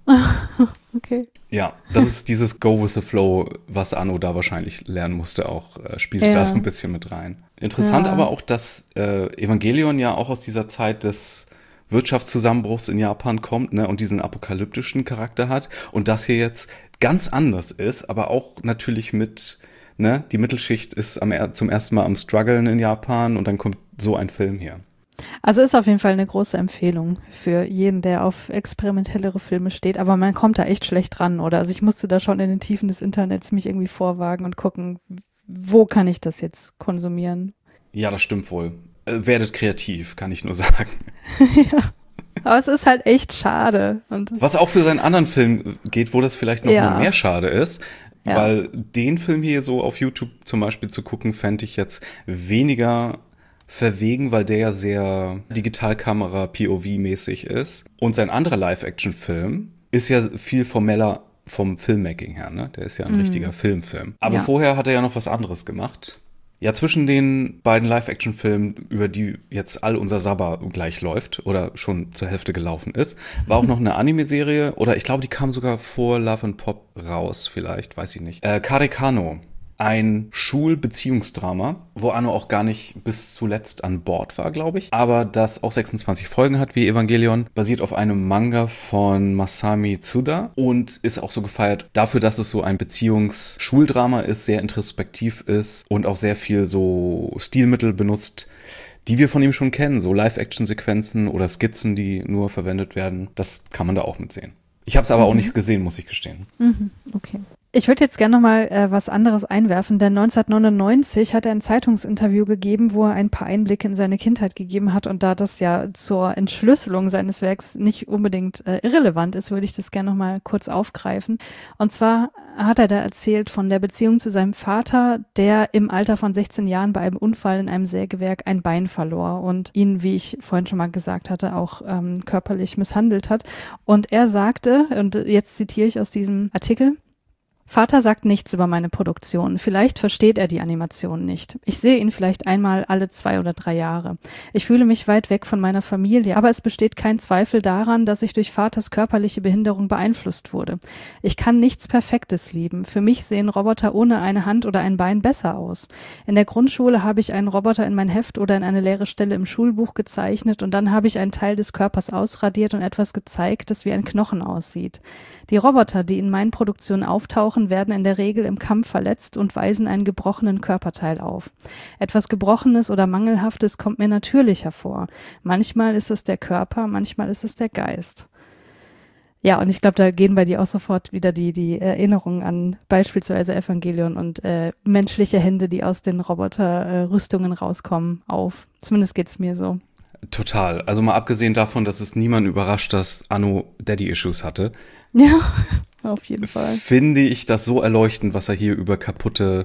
Okay. Ja, das ist dieses Go with the Flow, was Anno da wahrscheinlich lernen musste, auch äh, spielt ja. da so ein bisschen mit rein. Interessant ja. aber auch, dass äh, Evangelion ja auch aus dieser Zeit des Wirtschaftszusammenbruchs in Japan kommt, ne, und diesen apokalyptischen Charakter hat und das hier jetzt ganz anders ist, aber auch natürlich mit, ne, die Mittelschicht ist am, zum ersten Mal am Struggeln in Japan und dann kommt so ein Film hier. Also ist auf jeden Fall eine große Empfehlung für jeden, der auf experimentellere Filme steht, aber man kommt da echt schlecht ran, oder? Also ich musste da schon in den Tiefen des Internets mich irgendwie vorwagen und gucken, wo kann ich das jetzt konsumieren? Ja, das stimmt wohl. Äh, werdet kreativ, kann ich nur sagen. Ja, aber es ist halt echt schade. Und was auch für seinen anderen Film geht, wo das vielleicht noch ja. mal mehr schade ist, ja. weil den Film hier so auf YouTube zum Beispiel zu gucken, fände ich jetzt weniger verwegen, weil der ja sehr Digitalkamera-P O V-mäßig ist. Und sein anderer Live-Action-Film ist ja viel formeller vom Filmmaking her, ne? Der ist ja ein mm. richtiger Filmfilm. Aber ja. vorher hat er ja noch was anderes gemacht. Ja, zwischen den beiden Live-Action-Filmen, über die jetzt all unser Sabber gleich läuft oder schon zur Hälfte gelaufen ist, war auch noch eine Anime-Serie, oder ich glaube, die kam sogar vor Love and Pop raus, vielleicht, weiß ich nicht. Äh, Karekano. Ein Schulbeziehungsdrama, wo Anno auch gar nicht bis zuletzt an Bord war, glaube ich. Aber das auch sechsundzwanzig Folgen hat wie Evangelion, basiert auf einem Manga von Masami Tsuda und ist auch so gefeiert dafür, dass es so ein Beziehungsschuldrama ist, sehr introspektiv ist und auch sehr viel so Stilmittel benutzt, die wir von ihm schon kennen. So Live-Action-Sequenzen oder Skizzen, die nur verwendet werden. Das kann man da auch mitsehen. Ich habe es aber mhm. auch nicht gesehen, muss ich gestehen. Mhm. Okay. Ich würde jetzt gerne noch mal äh, was anderes einwerfen, denn neunzehnhundertneunundneunzig hat er ein Zeitungsinterview gegeben, wo er ein paar Einblicke in seine Kindheit gegeben hat, und da das ja zur Entschlüsselung seines Werks nicht unbedingt äh, irrelevant ist, würde ich das gerne noch mal kurz aufgreifen. Und zwar hat er da erzählt von der Beziehung zu seinem Vater, der im Alter von sechzehn Jahren bei einem Unfall in einem Sägewerk ein Bein verlor und ihn, wie ich vorhin schon mal gesagt hatte, auch ähm, körperlich misshandelt hat. Und er sagte, und jetzt zitiere ich aus diesem Artikel: Vater sagt nichts über meine Produktion. Vielleicht versteht er die Animation nicht. Ich sehe ihn vielleicht einmal alle zwei oder drei Jahre. Ich fühle mich weit weg von meiner Familie, aber es besteht kein Zweifel daran, dass ich durch Vaters körperliche Behinderung beeinflusst wurde. Ich kann nichts Perfektes lieben. Für mich sehen Roboter ohne eine Hand oder ein Bein besser aus. In der Grundschule habe ich einen Roboter in mein Heft oder in eine leere Stelle im Schulbuch gezeichnet, und dann habe ich einen Teil des Körpers ausradiert und etwas gezeigt, das wie ein Knochen aussieht. Die Roboter, die in meinen Produktionen auftauchen, werden in der Regel im Kampf verletzt und weisen einen gebrochenen Körperteil auf. Etwas Gebrochenes oder Mangelhaftes kommt mir natürlich hervor. Manchmal ist es der Körper, manchmal ist es der Geist. Ja, und ich glaube, da gehen bei dir auch sofort wieder die, die Erinnerungen an beispielsweise Evangelion und äh, menschliche Hände, die aus den Roboterrüstungen äh, rauskommen, auf. Zumindest geht's mir so. Total. Also mal abgesehen davon, dass es niemanden überrascht, dass Anno Daddy-Issues hatte. Ja, auf jeden Fall. Finde ich das so erleuchtend, was er hier über kaputte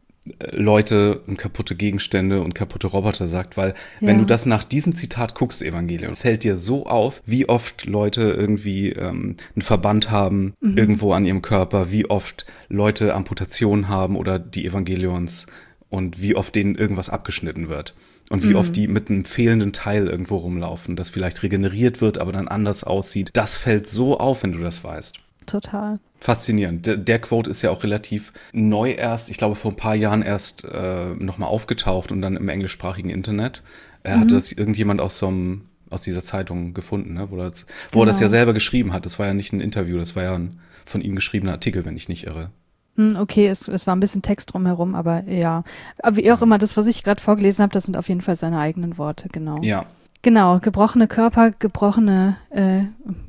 Leute und kaputte Gegenstände und kaputte Roboter sagt, weil ja. wenn du das nach diesem Zitat guckst, Evangelion, fällt dir so auf, wie oft Leute irgendwie ähm, einen Verband haben, mhm. irgendwo an ihrem Körper, wie oft Leute Amputationen haben oder die Evangelions und wie oft denen irgendwas abgeschnitten wird. Und wie mhm. oft die mit einem fehlenden Teil irgendwo rumlaufen, das vielleicht regeneriert wird, aber dann anders aussieht. Das fällt so auf, wenn du das weißt. Total. Faszinierend. Der, der Quote ist ja auch relativ neu erst, ich glaube vor ein paar Jahren erst äh, nochmal aufgetaucht und dann im englischsprachigen Internet. Er mhm. hatte das irgendjemand aus so einem, aus dieser Zeitung gefunden, ne? wo, das, wo genau. er das ja selber geschrieben hat. Das war ja nicht ein Interview, das war ja ein von ihm geschriebener Artikel, wenn ich nicht irre. Okay, es, es war ein bisschen Text drumherum, aber ja. Aber wie auch immer, das, was ich gerade vorgelesen habe, das sind auf jeden Fall seine eigenen Worte, genau. Ja. Genau, gebrochene Körper, gebrochene äh,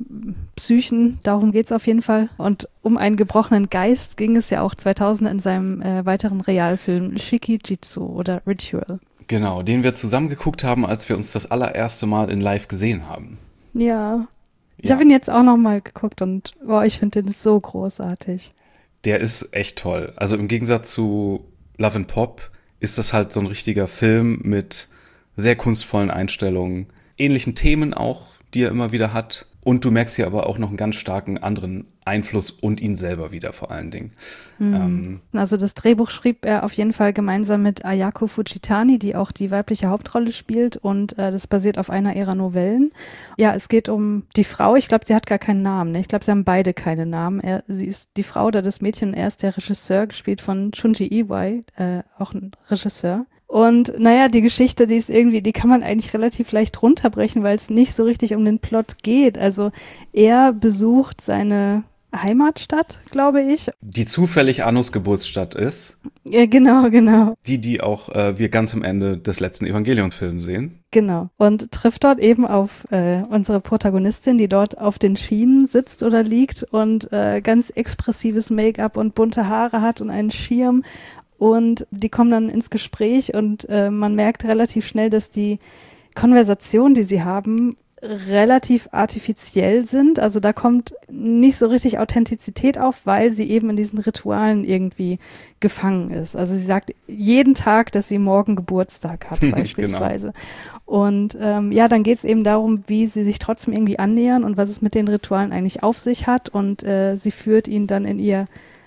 Psychen, darum geht's auf jeden Fall. Und um einen gebrochenen Geist ging es ja auch zweitausend in seinem äh, weiteren Realfilm Shikijitsu oder Ritual. Genau, den wir zusammen geguckt haben, als wir uns das allererste Mal in Live gesehen haben. Ja, ich ja. habe ihn jetzt auch nochmal geguckt und boah, ich finde den so großartig. Der ist echt toll. Also im Gegensatz zu Love and Pop ist das halt so ein richtiger Film mit sehr kunstvollen Einstellungen, ähnlichen Themen auch, die er immer wieder hat. Und du merkst hier aber auch noch einen ganz starken anderen Einfluss und ihn selber wieder vor allen Dingen. Mhm. Ähm, also das Drehbuch schrieb er auf jeden Fall gemeinsam mit Ayako Fujitani, die auch die weibliche Hauptrolle spielt, und äh, das basiert auf einer ihrer Novellen. Ja, es geht um die Frau. Ich glaube, sie hat gar keinen Namen. Ne? Ich glaube, sie haben beide keine Namen. Er, sie ist die Frau oder das Mädchen. Er ist der Regisseur, gespielt von Shunji Iwai, äh, auch ein Regisseur. Und naja, die Geschichte, die ist irgendwie, die kann man eigentlich relativ leicht runterbrechen, weil es nicht so richtig um den Plot geht. Also er besucht seine Heimatstadt, glaube ich. Die zufällig Annos Geburtsstadt ist. Ja, genau, genau. Die, die auch äh, wir ganz am Ende des letzten Evangelionsfilms sehen. Genau. Und trifft dort eben auf äh, unsere Protagonistin, die dort auf den Schienen sitzt oder liegt und äh, ganz expressives Make-up und bunte Haare hat und einen Schirm. Und die kommen dann ins Gespräch und äh, man merkt relativ schnell, dass die Konversationen, die sie haben, relativ artifiziell sind. Also da kommt nicht so richtig Authentizität auf, weil sie eben in diesen Ritualen irgendwie gefangen ist. Also sie sagt jeden Tag, dass sie morgen Geburtstag hat beispielsweise. Genau. Und ähm, ja, dann geht es eben darum, wie sie sich trotzdem irgendwie annähern und was es mit den Ritualen eigentlich auf sich hat. Und äh, sie führt ihn dann in ihr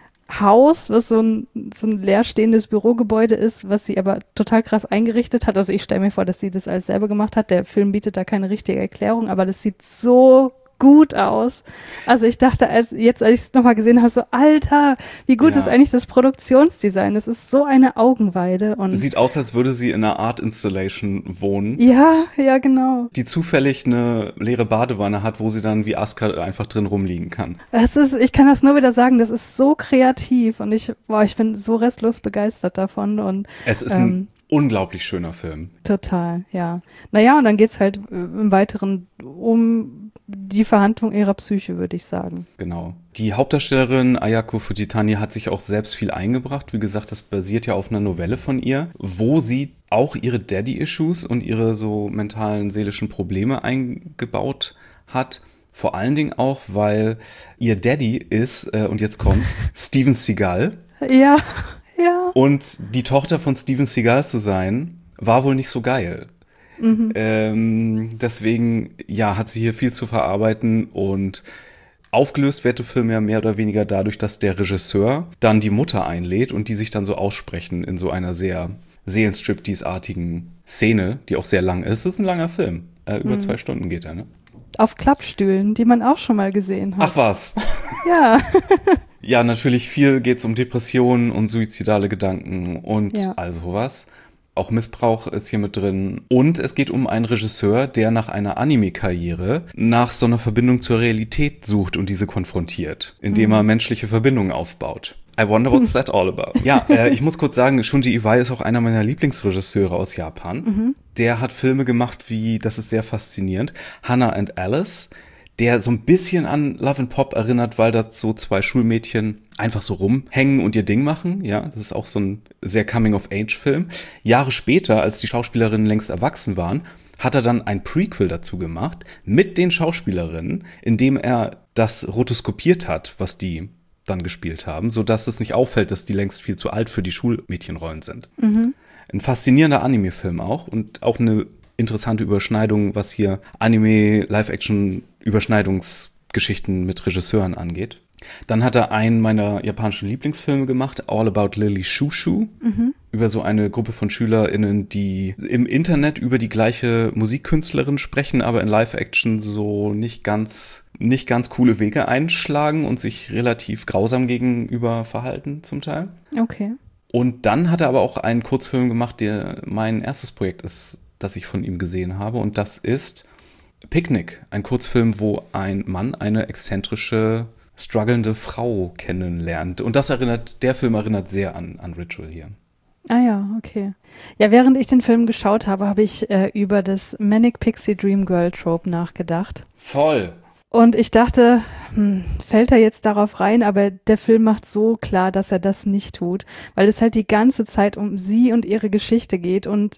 Haus, was so ein, so ein leerstehendes Bürogebäude ist, was sie aber total krass eingerichtet hat. Also ich stelle mir vor, dass sie das alles selber gemacht hat. Der Film bietet da keine richtige Erklärung, aber das sieht so gut aus. Also ich dachte, als jetzt, als ich es nochmal gesehen habe, so Alter, wie gut ja. ist eigentlich das Produktionsdesign? Das ist so eine Augenweide. Und sieht aus, als würde sie in einer Art Installation wohnen. Ja, ja, genau. Die zufällig eine leere Badewanne hat, wo sie dann wie Asuka einfach drin rumliegen kann. Es ist, ich kann das nur wieder sagen, das ist so kreativ und ich, boah, ich bin so restlos begeistert davon. Und es ist ähm, ein unglaublich schöner Film. Total, ja. Naja, und dann geht's halt im Weiteren um die Verhandlung ihrer Psyche, würde ich sagen. Genau. Die Hauptdarstellerin Ayako Fujitani hat sich auch selbst viel eingebracht. Wie gesagt, das basiert ja auf einer Novelle von ihr, wo sie auch ihre Daddy-Issues und ihre so mentalen, seelischen Probleme eingebaut hat. Vor allen Dingen auch, weil ihr Daddy ist, äh, und jetzt kommt's, Steven Seagal. Ja, ja. Und die Tochter von Steven Seagal zu sein, war wohl nicht so geil. Mhm. Ähm, deswegen, ja, hat sie hier viel zu verarbeiten und aufgelöst wird der Film ja mehr oder weniger dadurch, dass der Regisseur dann die Mutter einlädt und die sich dann so aussprechen in so einer sehr Seelenstriptease-artigen Szene, die auch sehr lang ist. Es ist ein langer Film. Äh, über mhm. zwei Stunden geht er, ne? Auf Klappstühlen, die man auch schon mal gesehen hat. Ach was. Ja. Ja, natürlich viel geht's um Depressionen und suizidale Gedanken und ja. all sowas. Auch Missbrauch ist hier mit drin. Und es geht um einen Regisseur, der nach einer Anime-Karriere nach so einer Verbindung zur Realität sucht und diese konfrontiert, indem mhm. er menschliche Verbindungen aufbaut. I wonder what's that all about. Ja, äh, ich muss kurz sagen, Shunji Iwai ist auch einer meiner Lieblingsregisseure aus Japan. Mhm. Der hat Filme gemacht wie, das ist sehr faszinierend, Hannah and Alice, der so ein bisschen an Love and Pop erinnert, weil da so zwei Schulmädchen einfach so rumhängen und ihr Ding machen. Ja, das ist auch so ein sehr Coming-of-Age-Film. Jahre später, als die Schauspielerinnen längst erwachsen waren, hat er dann ein Prequel dazu gemacht mit den Schauspielerinnen, indem er das rotoskopiert hat, was die dann gespielt haben, sodass es nicht auffällt, dass die längst viel zu alt für die Schulmädchenrollen sind. Mhm. Ein faszinierender Anime-Film auch und auch eine interessante Überschneidung, was hier Anime-Live-Action-Überschneidungsgeschichten mit Regisseuren angeht. Dann hat er einen meiner japanischen Lieblingsfilme gemacht, All About Lily Shushu, mhm. über so eine Gruppe von SchülerInnen, die im Internet über die gleiche Musikkünstlerin sprechen, aber in Live-Action so nicht ganz, nicht ganz coole Wege einschlagen und sich relativ grausam gegenüber verhalten zum Teil. Okay. Und dann hat er aber auch einen Kurzfilm gemacht, der mein erstes Projekt ist, das ich von ihm gesehen habe. Und das ist Picnic, ein Kurzfilm, wo ein Mann eine exzentrische, strugglende Frau kennenlernt. Und das erinnert, der Film erinnert sehr an, an Ritual hier. Ah ja, okay. Ja, während ich den Film geschaut habe, habe ich äh, über das Manic Pixie Dream Girl Trope nachgedacht. Voll. Und ich dachte, hm, fällt er jetzt darauf rein, aber der Film macht so klar, dass er das nicht tut, weil es halt die ganze Zeit um sie und ihre Geschichte geht. Und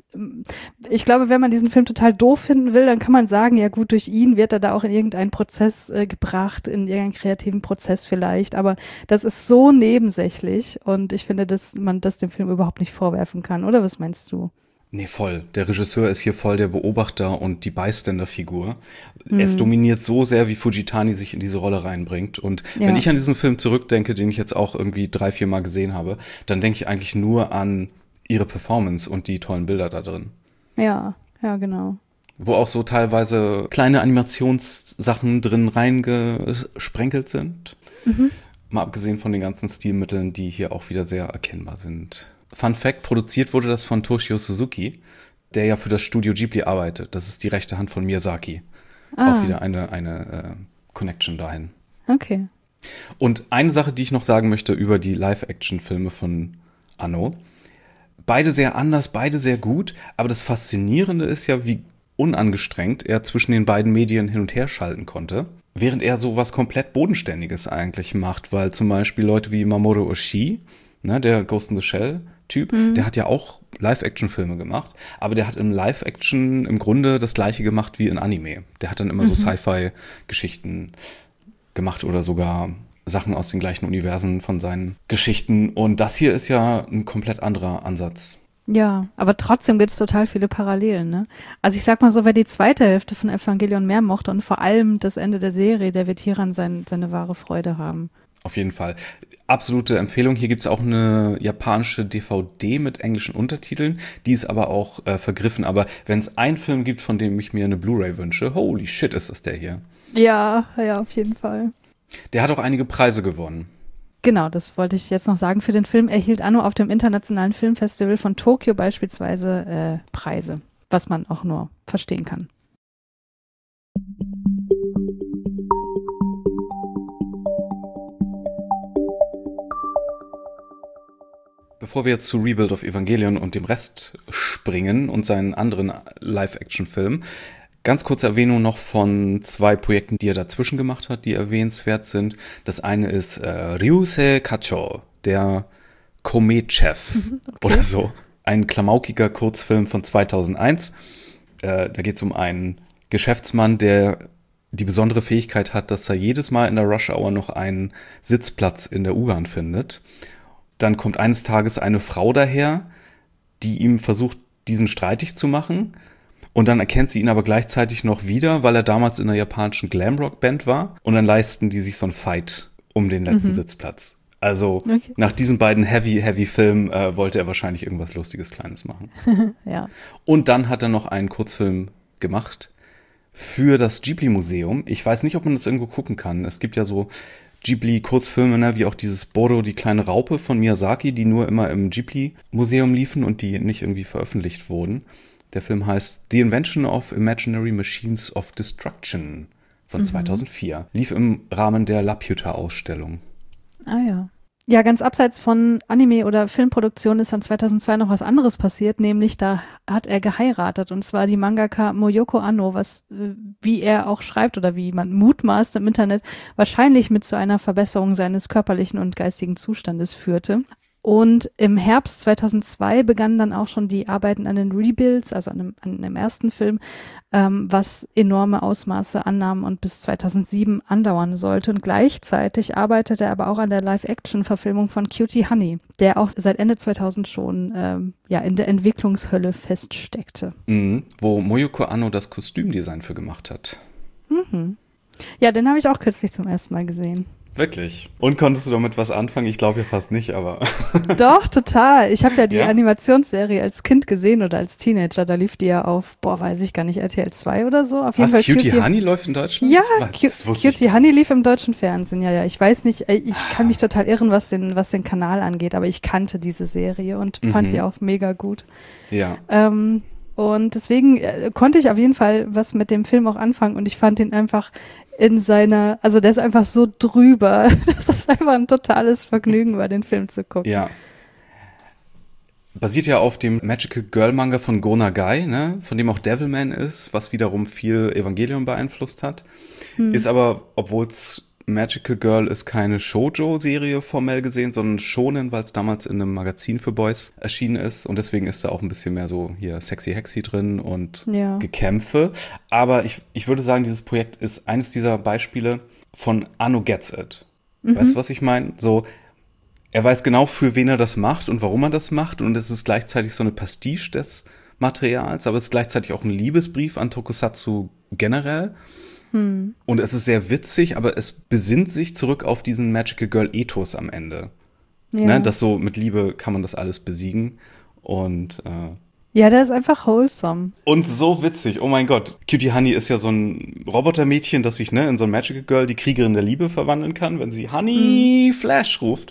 ich glaube, wenn man diesen Film total doof finden will, dann kann man sagen, ja gut, durch ihn wird er da auch in irgendeinen Prozess äh, gebracht, in irgendeinen kreativen Prozess vielleicht, aber das ist so nebensächlich und ich finde, dass man das dem Film überhaupt nicht vorwerfen kann, oder was meinst du? Nee, voll. Der Regisseur ist hier voll der Beobachter und die Bystander-Figur. Mhm. Es dominiert so sehr, wie Fujitani sich in diese Rolle reinbringt. Und ja. wenn ich an diesen Film zurückdenke, den ich jetzt auch irgendwie drei, vier Mal gesehen habe, dann denke ich eigentlich nur an ihre Performance und die tollen Bilder da drin. Ja, ja, genau. Wo auch so teilweise kleine Animationssachen drin reingesprenkelt sind. Mhm. Mal abgesehen von den ganzen Stilmitteln, die hier auch wieder sehr erkennbar sind. Fun Fact, produziert wurde das von Toshio Suzuki, der ja für das Studio Ghibli arbeitet. Das ist die rechte Hand von Miyazaki. Ah. Auch wieder eine, eine äh, Connection dahin. Okay. Und eine Sache, die ich noch sagen möchte über die Live-Action-Filme von Anno. Beide sehr anders, beide sehr gut, aber das Faszinierende ist ja, wie unangestrengt er zwischen den beiden Medien hin und her schalten konnte. Während er so was komplett Bodenständiges eigentlich macht, weil zum Beispiel Leute wie Mamoru Oshii, ne, der Ghost in the Shell Typ, mhm. der hat ja auch Live-Action-Filme gemacht, aber der hat im Live-Action im Grunde das gleiche gemacht wie in Anime. Der hat dann immer mhm. so Sci-Fi-Geschichten gemacht oder sogar Sachen aus den gleichen Universen von seinen Geschichten. Und das hier ist ja ein komplett anderer Ansatz. Ja, aber trotzdem gibt es total viele Parallelen, ne? Also ich sag mal so, wer die zweite Hälfte von Evangelion mehr mochte und vor allem das Ende der Serie, der wird hieran sein, seine wahre Freude haben. Auf jeden Fall. Absolute Empfehlung. Hier gibt's auch eine japanische D V D mit englischen Untertiteln. Die ist aber auch äh, vergriffen. Aber wenn es einen Film gibt, von dem ich mir eine Blu-ray wünsche, holy shit, ist das der hier. Ja, ja, auf jeden Fall. Der hat auch einige Preise gewonnen. Genau, das wollte ich jetzt noch sagen. Für den Film erhielt Anno auf dem Internationalen Filmfestival von Tokio beispielsweise äh, Preise, was man auch nur verstehen kann. Bevor wir jetzt zu Rebuild of Evangelion und dem Rest springen und seinen anderen Live-Action-Filmen, ganz kurze Erwähnung noch von zwei Projekten, die er dazwischen gemacht hat, die erwähnenswert sind. Das eine ist äh, Ryusei Kacho, der Komet-Chef okay. oder so. Ein klamaukiger Kurzfilm von zweitausendeins. Äh, da geht es um einen Geschäftsmann, der die besondere Fähigkeit hat, dass er jedes Mal in der Rush Hour noch einen Sitzplatz in der U-Bahn findet. Dann kommt eines Tages eine Frau daher, die ihm versucht, diesen streitig zu machen. Und dann erkennt sie ihn aber gleichzeitig noch wieder, weil er damals in einer japanischen Glamrock-Band war. Und dann leisten die sich so einen Fight um den letzten mhm. Sitzplatz. Also okay. nach diesen beiden Heavy, Heavy Filmen äh, wollte er wahrscheinlich irgendwas Lustiges, Kleines machen. Ja. Und dann hat er noch einen Kurzfilm gemacht für das Ghibli-Museum. Ich weiß nicht, ob man das irgendwo gucken kann. Es gibt ja so Ghibli-Kurzfilme, ne, wie auch dieses Boro, die kleine Raupe von Miyazaki, die nur immer im Ghibli-Museum liefen und die nicht irgendwie veröffentlicht wurden. Der Film heißt The Invention of Imaginary Machines of Destruction von mhm. zweitausendvier. Lief im Rahmen der Laputa-Ausstellung. Ah ja. Ja, ganz abseits von Anime- oder Filmproduktion ist dann zweitausendzwei noch was anderes passiert, nämlich da hat er geheiratet und zwar die Mangaka Moyoko Anno, was, wie er auch schreibt oder wie man mutmaßt im Internet, wahrscheinlich mit zu einer Verbesserung seines körperlichen und geistigen Zustandes führte. Und im Herbst zweitausendzwei begannen dann auch schon die Arbeiten an den Rebuilds, also an dem, an dem ersten Film, ähm, was enorme Ausmaße annahm und bis zweitausendsieben andauern sollte. Und gleichzeitig arbeitete er aber auch an der Live-Action-Verfilmung von Cutie Honey, der auch seit Ende zweitausend schon ähm, ja, in der Entwicklungshölle feststeckte. Mhm, wo Moyoko Anno das Kostümdesign für gemacht hat. Mhm. Ja, den habe ich auch kürzlich zum ersten Mal gesehen. Wirklich? Und konntest du damit was anfangen? Ich glaube ja fast nicht, aber... Doch, total. Ich habe ja die ja? Animationsserie als Kind gesehen oder als Teenager. Da lief die ja auf, boah, weiß ich gar nicht, R T L zwei oder so. Auf jeden Was, Fall Cutie, Cutie Honey läuft in Deutschland? Ja, das, das Cutie ich. Honey lief im deutschen Fernsehen, ja, ja. Ich weiß nicht, ich kann mich total irren, was den, was den Kanal angeht, aber ich kannte diese Serie und mhm. fand die auch mega gut. Ja. Ähm, Und deswegen äh, konnte ich auf jeden Fall was mit dem Film auch anfangen und ich fand ihn einfach in seiner, also der ist einfach so drüber, das ist einfach ein totales Vergnügen war, den Film zu gucken. Ja. Basiert ja auf dem Magical Girl Manga von Go Nagai, ne, von dem auch Devilman ist, was wiederum viel Evangelion beeinflusst hat. Hm. Ist aber, obwohl es Magical Girl ist, keine Shoujo-Serie formell gesehen, sondern Shonen, weil es damals in einem Magazin für Boys erschienen ist. Und deswegen ist da auch ein bisschen mehr so hier sexy Hexy drin und ja. Gekämpfe. Aber ich, ich würde sagen, dieses Projekt ist eines dieser Beispiele von Anno Gets It. Mhm. Weißt du, was ich meine? So, er weiß genau, für wen er das macht und warum er das macht. Und es ist gleichzeitig so eine Pastiche des Materials, aber es ist gleichzeitig auch ein Liebesbrief an Tokusatsu generell. Hm. Und es ist sehr witzig, aber es besinnt sich zurück auf diesen Magical Girl Ethos am Ende. Ja. Ne, dass so mit Liebe kann man das alles besiegen. Und äh, ja, der ist einfach wholesome. Und so witzig, oh mein Gott. Cutie Honey ist ja so ein Robotermädchen, das sich ne, in so ein Magical Girl, die Kriegerin der Liebe, verwandeln kann, wenn sie Honey hm. Flash ruft.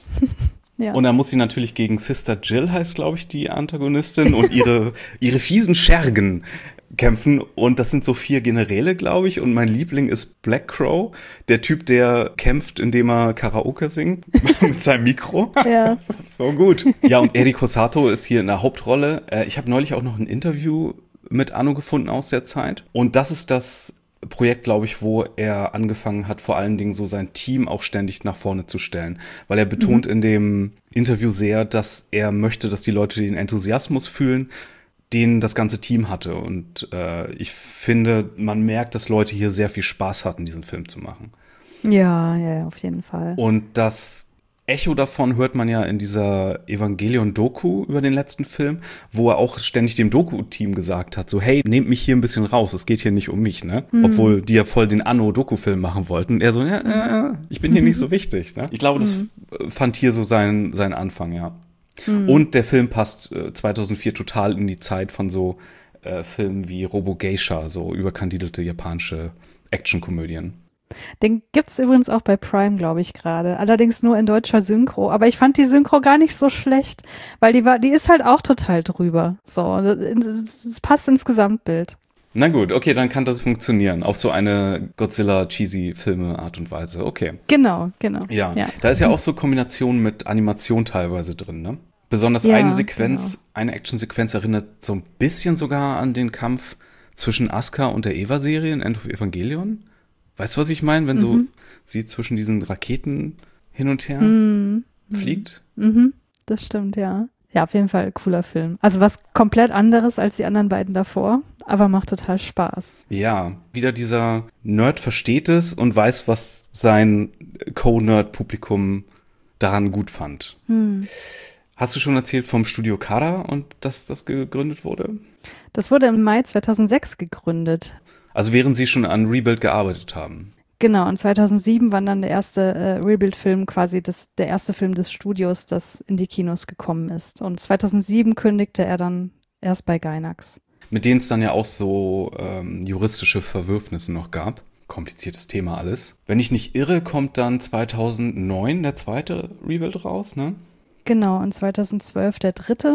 Ja. Und dann muss sie natürlich gegen Sister Jill, heißt glaube ich die Antagonistin, und ihre, ihre fiesen Schergen kämpfen. Und das sind so vier Generäle, glaube ich. Und mein Liebling ist Black Crow, der Typ, der kämpft, indem er Karaoke singt mit seinem Mikro. Ja. Das ist so gut. Ja, und Eriko Sato ist hier in der Hauptrolle. Ich habe neulich auch noch ein Interview mit Anno gefunden aus der Zeit. Und das ist das Projekt, glaube ich, wo er angefangen hat, vor allen Dingen so sein Team auch ständig nach vorne zu stellen. Weil er betont mhm. in dem Interview sehr, dass er möchte, dass die Leute den Enthusiasmus fühlen, den das ganze Team hatte. Und äh, ich finde, man merkt, dass Leute hier sehr viel Spaß hatten, diesen Film zu machen. Ja, ja, auf jeden Fall. Und das Echo davon hört man ja in dieser Evangelion-Doku über den letzten Film, wo er auch ständig dem Doku-Team gesagt hat, so hey, nehmt mich hier ein bisschen raus, es geht hier nicht um mich, ne? Mhm. Obwohl die ja voll den Anno-Doku-Film machen wollten. Und er so, ja, äh, ich bin hier mhm. nicht so wichtig, ne? Ich glaube, das mhm. fand hier so seinen, seinen Anfang, ja. Mhm. Und der Film passt äh, zweitausendvier total in die Zeit von so äh, Filmen wie Robo Geisha, so überkandidelte japanische Actionkomödien. Den gibt's übrigens auch bei Prime, glaube ich, gerade. Allerdings nur in deutscher Synchro. Aber ich fand die Synchro gar nicht so schlecht, weil die war, die ist halt auch total drüber. So, das passt ins Gesamtbild. Na gut, okay, dann kann das funktionieren. Auf so eine Godzilla-Cheesy-Filme-Art und Weise, okay. Genau, genau. Ja, ja, da ist ja auch so Kombination mit Animation teilweise drin, ne? Besonders ja, eine Sequenz, genau. eine Action-Sequenz erinnert so ein bisschen sogar an den Kampf zwischen Asuka und der Eva-Serie in End of Evangelion. Weißt du, was ich meine? Wenn mhm. so sie zwischen diesen Raketen hin und her mhm. fliegt? Mhm. Das stimmt, ja. Ja, auf jeden Fall cooler Film. Also was komplett anderes als die anderen beiden davor, aber macht total Spaß. Ja, wieder dieser Nerd versteht es und weiß, was sein Co-Nerd-Publikum daran gut fand. Hm. Hast du schon erzählt vom Studio Kara und dass das gegründet wurde? Das wurde im Mai zweitausendsechs gegründet. Also während sie schon an Rebuild gearbeitet haben. Genau, und zweitausendsieben war dann der erste äh, Rebuild-Film, quasi das, der erste Film des Studios, das in die Kinos gekommen ist. Und zweitausendsieben kündigte er dann erst bei Gainax. Mit denen es dann ja auch so ähm, juristische Verwürfnisse noch gab. Kompliziertes Thema alles. Wenn ich nicht irre, kommt dann zweitausendneun der zweite Rebuild raus, ne? Genau, und zweitausendzwölf der dritte.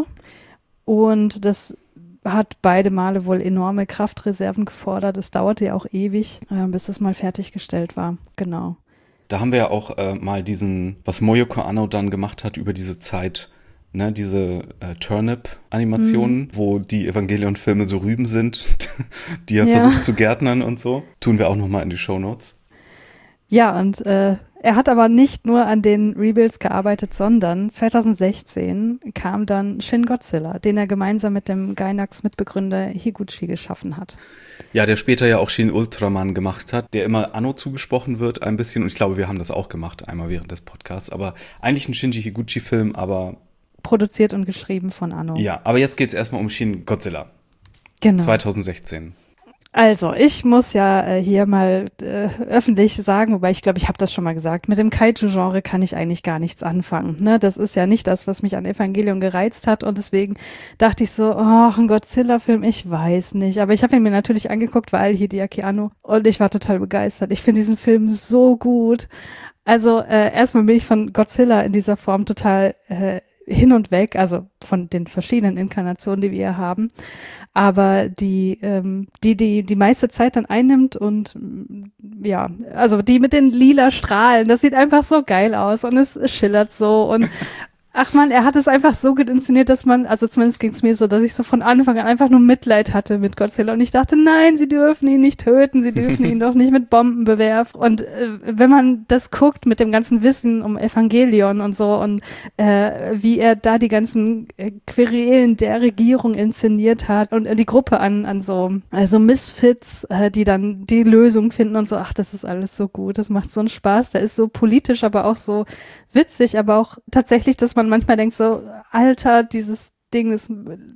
Und das hat beide Male wohl enorme Kraftreserven gefordert. Es dauerte ja auch ewig, äh, bis es mal fertiggestellt war. Genau. Da haben wir ja auch äh, mal diesen, was Moyoko Anno dann gemacht hat über diese Zeit, ne, diese äh, Turnip-Animationen, mhm. wo die Evangelion-Filme so Rüben sind, die er ja. versucht zu gärtnern und so. Tun wir auch noch mal in die Shownotes. Ja, und äh, Er hat aber nicht nur an den Rebuilds gearbeitet, sondern zwanzig sechzehn kam dann Shin Godzilla, den er gemeinsam mit dem Gainax-Mitbegründer Higuchi geschaffen hat. Ja, der später ja auch Shin Ultraman gemacht hat, der immer Anno zugesprochen wird ein bisschen. Und ich glaube, wir haben das auch gemacht, einmal während des Podcasts. Aber eigentlich ein Shinji Higuchi-Film, aber... produziert und geschrieben von Anno. Ja, aber jetzt geht es erstmal um Shin Godzilla. Genau. zwanzig sechzehn. Also, ich muss ja äh, hier mal äh, öffentlich sagen, wobei ich glaube, ich habe das schon mal gesagt, mit dem Kaiju-Genre kann ich eigentlich gar nichts anfangen. Ne? Das ist ja nicht das, was mich an Evangelion gereizt hat und deswegen dachte ich so, oh, ein Godzilla-Film, ich weiß nicht. Aber ich habe ihn mir natürlich angeguckt, weil Hideaki Anno und ich war total begeistert. Ich finde diesen Film so gut. Also, äh, erstmal bin ich von Godzilla in dieser Form total äh, hin und weg, also von den verschiedenen Inkarnationen, die wir hier haben, aber die, ähm, die, die die meiste Zeit dann einnimmt und ja, also die mit den lila Strahlen, das sieht einfach so geil aus und es schillert so und ach man, er hat es einfach so gut inszeniert, dass man, also zumindest ging es mir so, dass ich so von Anfang an einfach nur Mitleid hatte mit Godzilla und ich dachte, nein, sie dürfen ihn nicht töten, sie dürfen ihn doch nicht mit Bomben bewerfen. Und äh, wenn man das guckt mit dem ganzen Wissen um Evangelion und so und äh, wie er da die ganzen äh, Querelen der Regierung inszeniert hat und äh, die Gruppe an an so also Misfits, äh, die dann die Lösung finden und so, ach, das ist alles so gut, das macht so einen Spaß, der ist so politisch, aber auch so witzig, aber auch tatsächlich, dass man manchmal denkt so, Alter, dieses Ding, das,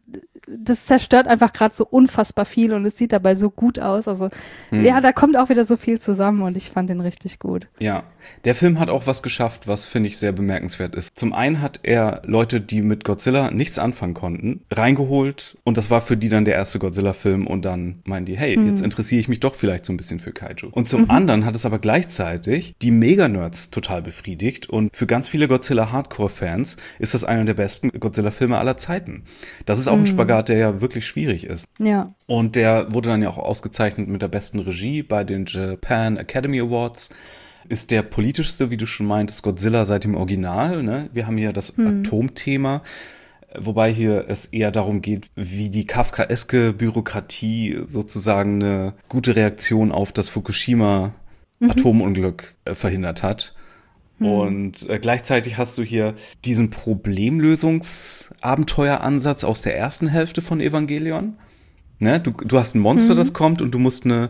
das zerstört einfach gerade so unfassbar viel und es sieht dabei so gut aus. Also hm. ja, da kommt auch wieder so viel zusammen und ich fand den richtig gut. Ja, der Film hat auch was geschafft, was finde ich sehr bemerkenswert ist. Zum einen hat er Leute, die mit Godzilla nichts anfangen konnten, reingeholt und das war für die dann der erste Godzilla-Film und dann meinen die, hey, hm. jetzt interessiere ich mich doch vielleicht so ein bisschen für Kaiju. Und zum mhm. anderen hat es aber gleichzeitig die Mega-Nerds total befriedigt und für ganz viele Godzilla-Hardcore-Fans ist das einer der besten Godzilla-Filme aller Zeiten. Das ist auch ein Spagat, der ja wirklich schwierig ist. Ja. Und der wurde dann ja auch ausgezeichnet mit der besten Regie bei den Japan Academy Awards. Ist der politischste, wie du schon meintest, Godzilla seit dem Original. Ne? Wir haben hier das hm. Atomthema, wobei hier es eher darum geht, wie die kafkaeske Bürokratie sozusagen eine gute Reaktion auf das Fukushima-Atomunglück mhm. verhindert hat. Und äh, gleichzeitig hast du hier diesen Problemlösungsabenteueransatz aus der ersten Hälfte von Evangelion. Ne? Du, du hast ein Monster, mhm. das kommt und du musst eine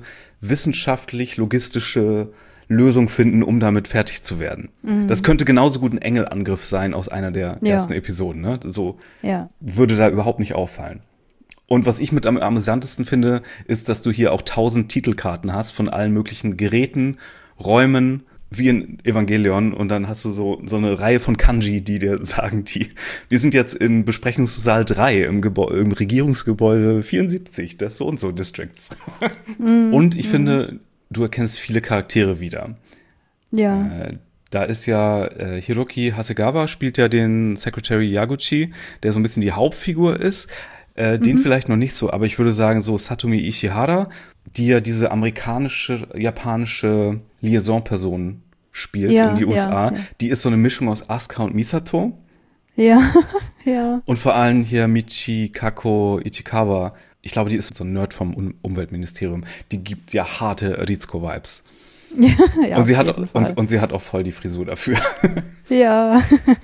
wissenschaftlich-logistische Lösung finden, um damit fertig zu werden. Mhm. Das könnte genauso gut ein Engelangriff sein aus einer der ja. ersten Episoden. Ne? So ja. würde da überhaupt nicht auffallen. Und was ich mit am amüsantesten finde, ist, dass du hier auch tausend Titelkarten hast von allen möglichen Geräten, Räumen, wie in Evangelion und dann hast du so so eine Reihe von Kanji, die dir sagen, die wir sind jetzt in Besprechungssaal drei im, Gebä- im Regierungsgebäude vierundsiebzig des so und so Districts. Mm, und ich mm. finde, du erkennst viele Charaktere wieder. Ja. Äh, da ist ja äh, Hiroki Hasegawa spielt ja den Secretary Yaguchi, der so ein bisschen die Hauptfigur ist. Äh, mhm. Den vielleicht noch nicht so, aber ich würde sagen so Satomi Ishihara, die ja diese amerikanische, japanische Liaison-Person spielt ja, in die U S A. Ja, ja. Die ist so eine Mischung aus Asuka und Misato. Ja, ja. Und vor allem hier Michikako Ichikawa. Ich glaube, die ist so ein Nerd vom um- Umweltministerium. Die gibt ja harte Rizko-Vibes. Ja, ja, und, sie hat, und, und sie hat auch voll die Frisur dafür. Ja.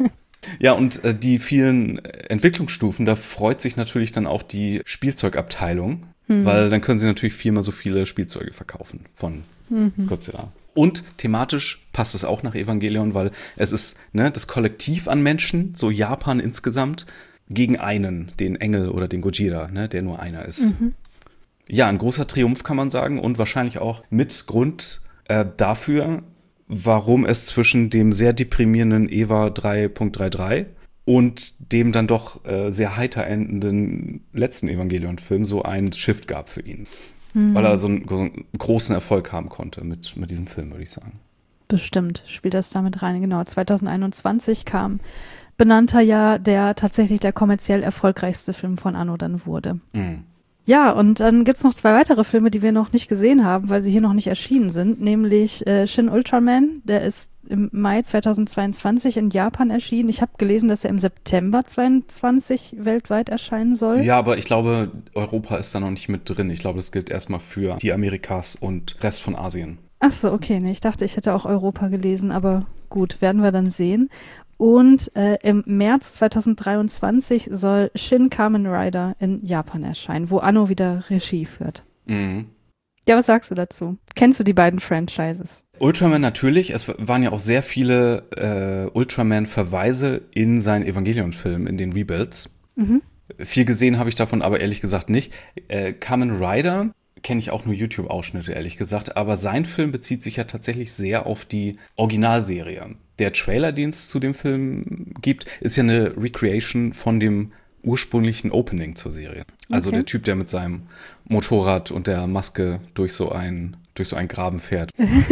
Ja, und äh, die vielen Entwicklungsstufen, da freut sich natürlich dann auch die Spielzeugabteilung, hm. weil dann können sie natürlich viermal so viele Spielzeuge verkaufen von mhm. Godzilla. Und thematisch passt es auch nach Evangelion, weil es ist ne, das Kollektiv an Menschen, so Japan insgesamt, gegen einen, den Engel oder den Gojira, ne, der nur einer ist. Mhm. Ja, ein großer Triumph kann man sagen und wahrscheinlich auch mit Grund äh, dafür, warum es zwischen dem sehr deprimierenden Eva drei Punkt dreiunddreißig und dem dann doch äh, sehr heiter endenden letzten Evangelion-Film so einen Shift gab für ihn. Mhm. Weil er so einen, so einen großen Erfolg haben konnte mit, mit diesem Film, würde ich sagen. Bestimmt spielt das damit rein. Genau, zwanzig einundzwanzig kam benannter ja der tatsächlich der kommerziell erfolgreichste Film von Anno dann wurde. Mhm. Ja, und dann gibt's noch zwei weitere Filme, die wir noch nicht gesehen haben, weil sie hier noch nicht erschienen sind, nämlich äh, Shin Ultraman, der ist im Mai zweitausendzweiundzwanzig in Japan erschienen. Ich habe gelesen, dass er im September zweiundzwanzig weltweit erscheinen soll. Ja, aber ich glaube, Europa ist da noch nicht mit drin. Ich glaube, das gilt erstmal für die Amerikas und Rest von Asien. Ach so, okay, nee, ich dachte, ich hätte auch Europa gelesen, aber gut, werden wir dann sehen. Und äh, im März zweitausenddreiundzwanzig soll Shin Kamen Rider in Japan erscheinen, wo Anno wieder Regie führt. Mhm. Ja, was sagst du dazu? Kennst du die beiden Franchises? Ultraman natürlich, es waren ja auch sehr viele äh, Ultraman-Verweise in seinen Evangelion-Filmen, in den Rebuilds. Mhm. Viel gesehen habe ich davon aber ehrlich gesagt nicht. Äh, Kamen Rider kenne ich auch nur YouTube-Ausschnitte, ehrlich gesagt. Aber sein Film bezieht sich ja tatsächlich sehr auf die Originalserie. Der Trailer, den es zu dem Film gibt, ist ja eine Recreation von dem ursprünglichen Opening zur Serie. Also Okay. der Typ, der mit seinem Motorrad und der Maske durch so ein, durch so einen Graben fährt.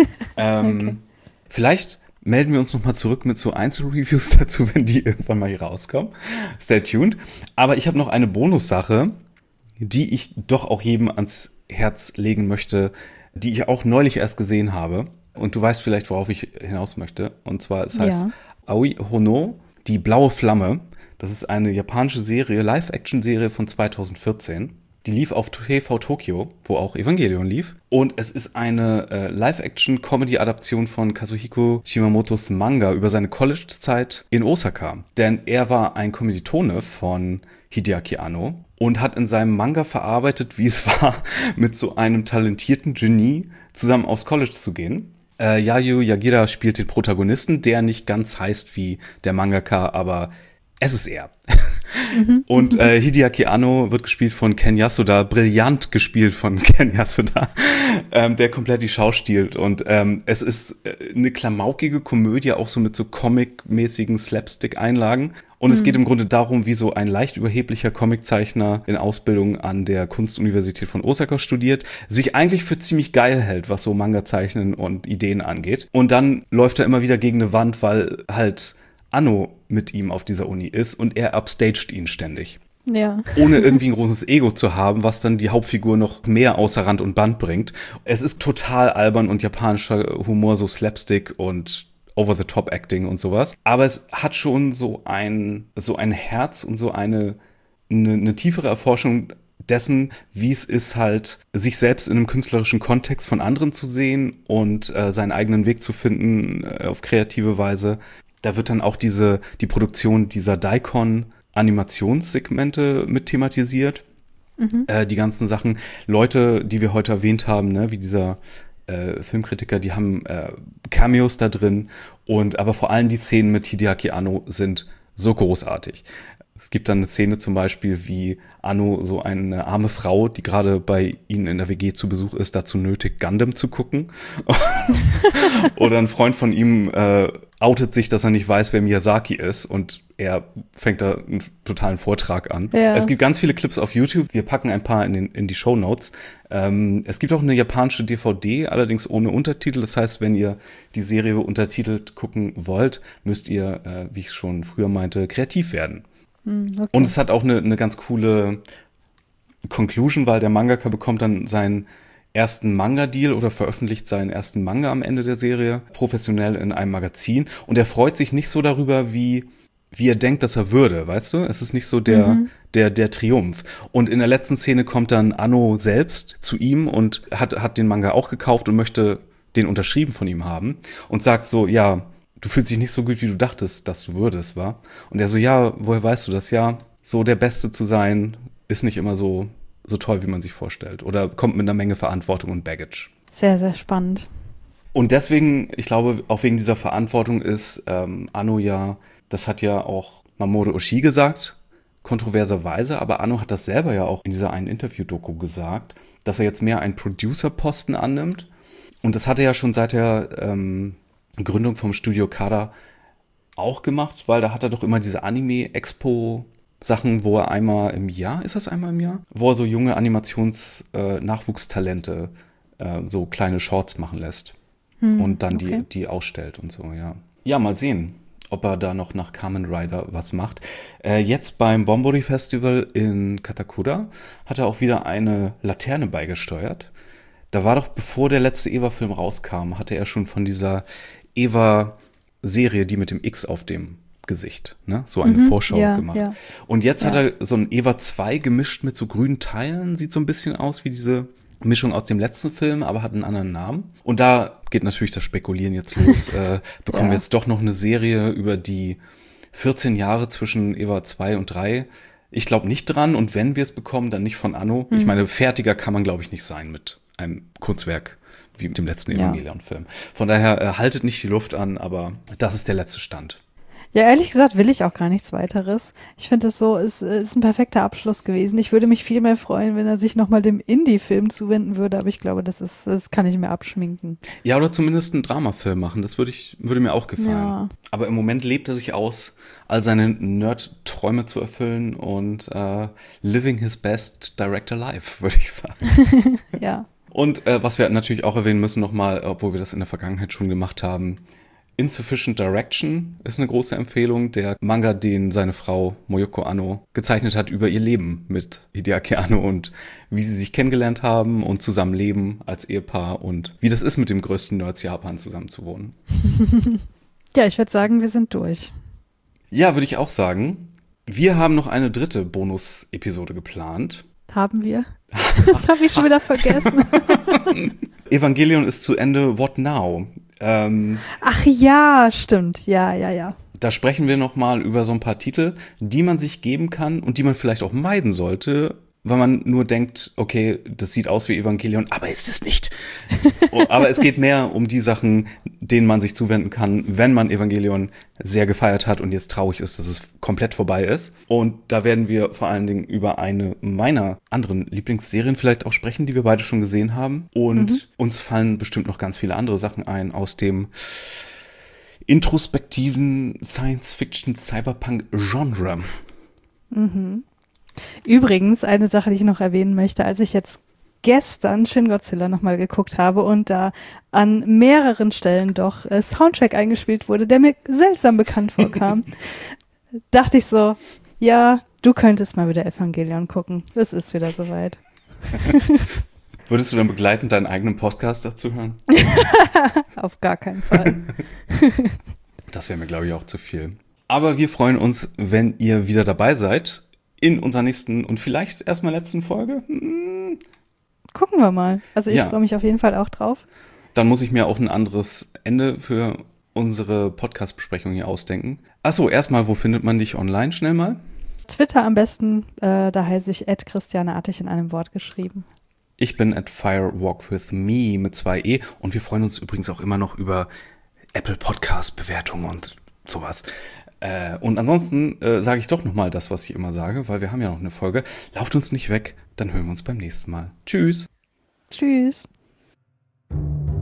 ähm, Okay. Vielleicht melden wir uns nochmal zurück mit so Einzelreviews dazu, wenn die irgendwann mal hier rauskommen. Stay tuned. Aber ich habe noch eine Bonussache, die ich doch auch jedem ans Herz legen möchte, die ich auch neulich erst gesehen habe. Und du weißt vielleicht, worauf ich hinaus möchte. Und zwar, es heißt Ja. Aoi Hono, die blaue Flamme. Das ist eine japanische Serie, Live-Action-Serie von zweitausendvierzehn. Die lief auf T V Tokyo, wo auch Evangelion lief. Und es ist eine äh, Live-Action-Comedy-Adaption von Kazuhiko Shimamotos Manga über seine College-Zeit in Osaka. Denn er war ein Kommilitone von Hideaki Anno und hat in seinem Manga verarbeitet, wie es war, mit so einem talentierten Genie zusammen aufs College zu gehen. Äh, Yayu Yagira spielt den Protagonisten, der nicht ganz heißt wie der Mangaka, aber es ist er. Mhm. Und äh, Hideaki Anno wird gespielt von Ken Yasuda, brillant gespielt von Ken Yasuda, ähm, der komplett die Schau stiehlt. Und ähm, es ist äh, eine klamaukige Komödie, auch so mit so comic-mäßigen Slapstick-Einlagen. Und es geht im Grunde darum, wie so ein leicht überheblicher Comiczeichner in Ausbildung an der Kunstuniversität von Osaka studiert, sich eigentlich für ziemlich geil hält, was so Manga-Zeichnen und Ideen angeht. Und dann läuft er immer wieder gegen eine Wand, weil halt Anno mit ihm auf dieser Uni ist und er upstaged ihn ständig. Ja. Ohne irgendwie ein großes Ego zu haben, was dann die Hauptfigur noch mehr außer Rand und Band bringt. Es ist total albern und japanischer Humor, so Slapstick und Over-the-Top-Acting und sowas. Aber es hat schon so ein, so ein Herz und so eine, eine, eine tiefere Erforschung dessen, wie es ist, halt sich selbst in einem künstlerischen Kontext von anderen zu sehen und äh, seinen eigenen Weg zu finden äh, auf kreative Weise. Da wird dann auch diese, die Produktion dieser Daikon-Animationssegmente mit thematisiert. Mhm. Äh, die ganzen Sachen, Leute, die wir heute erwähnt haben, ne, wie dieser äh, Filmkritiker, die haben äh, Cameos da drin. Und aber vor allem die Szenen mit Hideaki Anno sind so großartig. Es gibt dann eine Szene zum Beispiel, wie Anno so eine arme Frau, die gerade bei ihnen in der W G zu Besuch ist, dazu nötigt, Gundam zu gucken. Oder ein Freund von ihm äh, outet sich, dass er nicht weiß, wer Miyazaki ist und er fängt da einen totalen Vortrag an. Ja. Es gibt ganz viele Clips auf YouTube. Wir packen ein paar in, den, in die Shownotes. Ähm, es gibt auch eine japanische D V D, allerdings ohne Untertitel. Das heißt, wenn ihr die Serie untertitelt gucken wollt, müsst ihr, äh, wie ich schon früher meinte, kreativ werden. Okay. Und es hat auch eine, eine ganz coole Conclusion, weil der Mangaka bekommt dann seinen ersten Manga-Deal oder veröffentlicht seinen ersten Manga am Ende der Serie, professionell in einem Magazin. Und er freut sich nicht so darüber, wie, wie er denkt, dass er würde, weißt du? Es ist nicht so der, mhm. der, der Triumph. Und in der letzten Szene kommt dann Anno selbst zu ihm und hat, hat den Manga auch gekauft und möchte den unterschrieben von ihm haben und sagt so, ja, du fühlst dich nicht so gut, wie du dachtest, dass du würdest, war. Und er so, ja, woher weißt du das? Ja, so der Beste zu sein, ist nicht immer so, so toll, wie man sich vorstellt. Oder kommt mit einer Menge Verantwortung und Baggage. Sehr, sehr spannend. Und deswegen, ich glaube, auch wegen dieser Verantwortung ist ähm, Anno ja, das hat ja auch Mamoru Oshii gesagt, kontroverserweise, aber Anno hat das selber ja auch in dieser einen Interview-Doku gesagt, dass er jetzt mehr einen Producer-Posten annimmt. Und das hat er ja schon seit der ähm, Gründung vom Studio Kara auch gemacht, weil da hat er doch immer diese Anime-Expo-Sachen, wo er einmal im Jahr, ist das einmal im Jahr? Wo er so junge Animations-Nachwuchstalente äh, so kleine Shorts machen lässt hm, und dann okay. die, die ausstellt und so, ja. Ja, mal sehen, ob er da noch nach Kamen Rider was macht. Äh, jetzt beim Bombori Festival in Katakura hat er auch wieder eine Laterne beigesteuert. Da war doch, bevor der letzte Eva-Film rauskam, hatte er schon von dieser Eva-Serie, die mit dem X auf dem Gesicht, ne? So eine mhm, Vorschau ja, gemacht. Ja. Und jetzt ja. hat er so ein Eva zwei gemischt mit so grünen Teilen, sieht so ein bisschen aus wie diese Mischung aus dem letzten Film, aber hat einen anderen Namen. Und da geht natürlich das Spekulieren jetzt los. äh, bekommen Ja. wir jetzt doch noch eine Serie über die vierzehn Jahre zwischen Eva zwei und drei. Ich glaube nicht dran, und wenn wir es bekommen, dann nicht von Anno. Mhm. Ich meine, fertiger kann man, glaube ich, nicht sein mit einem Kurzwerk wie mit dem letzten Ja. Evangelion-Film. Von daher äh, haltet nicht die Luft an, aber das ist der letzte Stand. Ja, ehrlich gesagt will ich auch gar nichts weiteres. Ich finde es so, es ist ein perfekter Abschluss gewesen. Ich würde mich viel mehr freuen, wenn er sich nochmal dem Indie-Film zuwenden würde, aber ich glaube, das ist, das kann ich mir abschminken. Ja, oder zumindest einen Dramafilm machen. Das würde ich, würde mir auch gefallen. Ja. Aber im Moment lebt er sich aus, all seine Nerd-Träume zu erfüllen und äh, living his best director life, würde ich sagen. Ja. Und äh, was wir natürlich auch erwähnen müssen nochmal, obwohl wir das in der Vergangenheit schon gemacht haben, Insufficient Direction ist eine große Empfehlung. Der Manga, den seine Frau Moyoko Anno gezeichnet hat über ihr Leben mit Hideaki Anno und wie sie sich kennengelernt haben und zusammen leben als Ehepaar und wie das ist, mit dem größten Nerds Japan zusammen zu wohnen. Ja, ich würde sagen, wir sind durch. Ja, würde ich auch sagen. Wir haben noch eine dritte Bonus-Episode geplant. Haben wir? Das habe ich schon wieder vergessen. Evangelion ist zu Ende. What now? Ähm, Ach ja, stimmt. Ja, ja, ja. Da sprechen wir noch mal über so ein paar Titel, die man sich geben kann und die man vielleicht auch meiden sollte, weil man nur denkt, okay, das sieht aus wie Evangelion, aber ist es nicht. Aber es geht mehr um die Sachen, denen man sich zuwenden kann, wenn man Evangelion sehr gefeiert hat und jetzt traurig ist, dass es komplett vorbei ist. Und da werden wir vor allen Dingen über eine meiner anderen Lieblingsserien vielleicht auch sprechen, die wir beide schon gesehen haben. Und mhm. uns fallen bestimmt noch ganz viele andere Sachen ein aus dem introspektiven Science-Fiction-Cyberpunk-Genre. Mhm. Übrigens, eine Sache, die ich noch erwähnen möchte, als ich jetzt gestern Shin Godzilla nochmal geguckt habe und da an mehreren Stellen doch äh, Soundtrack eingespielt wurde, der mir seltsam bekannt vorkam, dachte ich so, ja, du könntest mal wieder Evangelion gucken. Es ist wieder soweit. Würdest du dann begleitend deinen eigenen Podcast dazu hören? Auf gar keinen Fall. Das wäre mir, glaube ich, auch zu viel. Aber wir freuen uns, wenn ihr wieder dabei seid in unserer nächsten und vielleicht erstmal letzten Folge. Hm. Gucken wir mal. Also ich Ja. freue mich auf jeden Fall auch drauf. Dann muss ich mir auch ein anderes Ende für unsere Podcast-Besprechung hier ausdenken. Achso, erstmal, wo findet man dich online? Schnell mal. Twitter am besten, äh, da heiße ich at Christiane Artig in einem Wort geschrieben. Ich bin at firewalkwithme mit zwei E und wir freuen uns übrigens auch immer noch über Apple Podcast-Bewertungen und sowas. Äh, und ansonsten äh, sage ich doch nochmal das, was ich immer sage, weil wir haben ja noch eine Folge. Lauft uns nicht weg, dann hören wir uns beim nächsten Mal. Tschüss. Tschüss.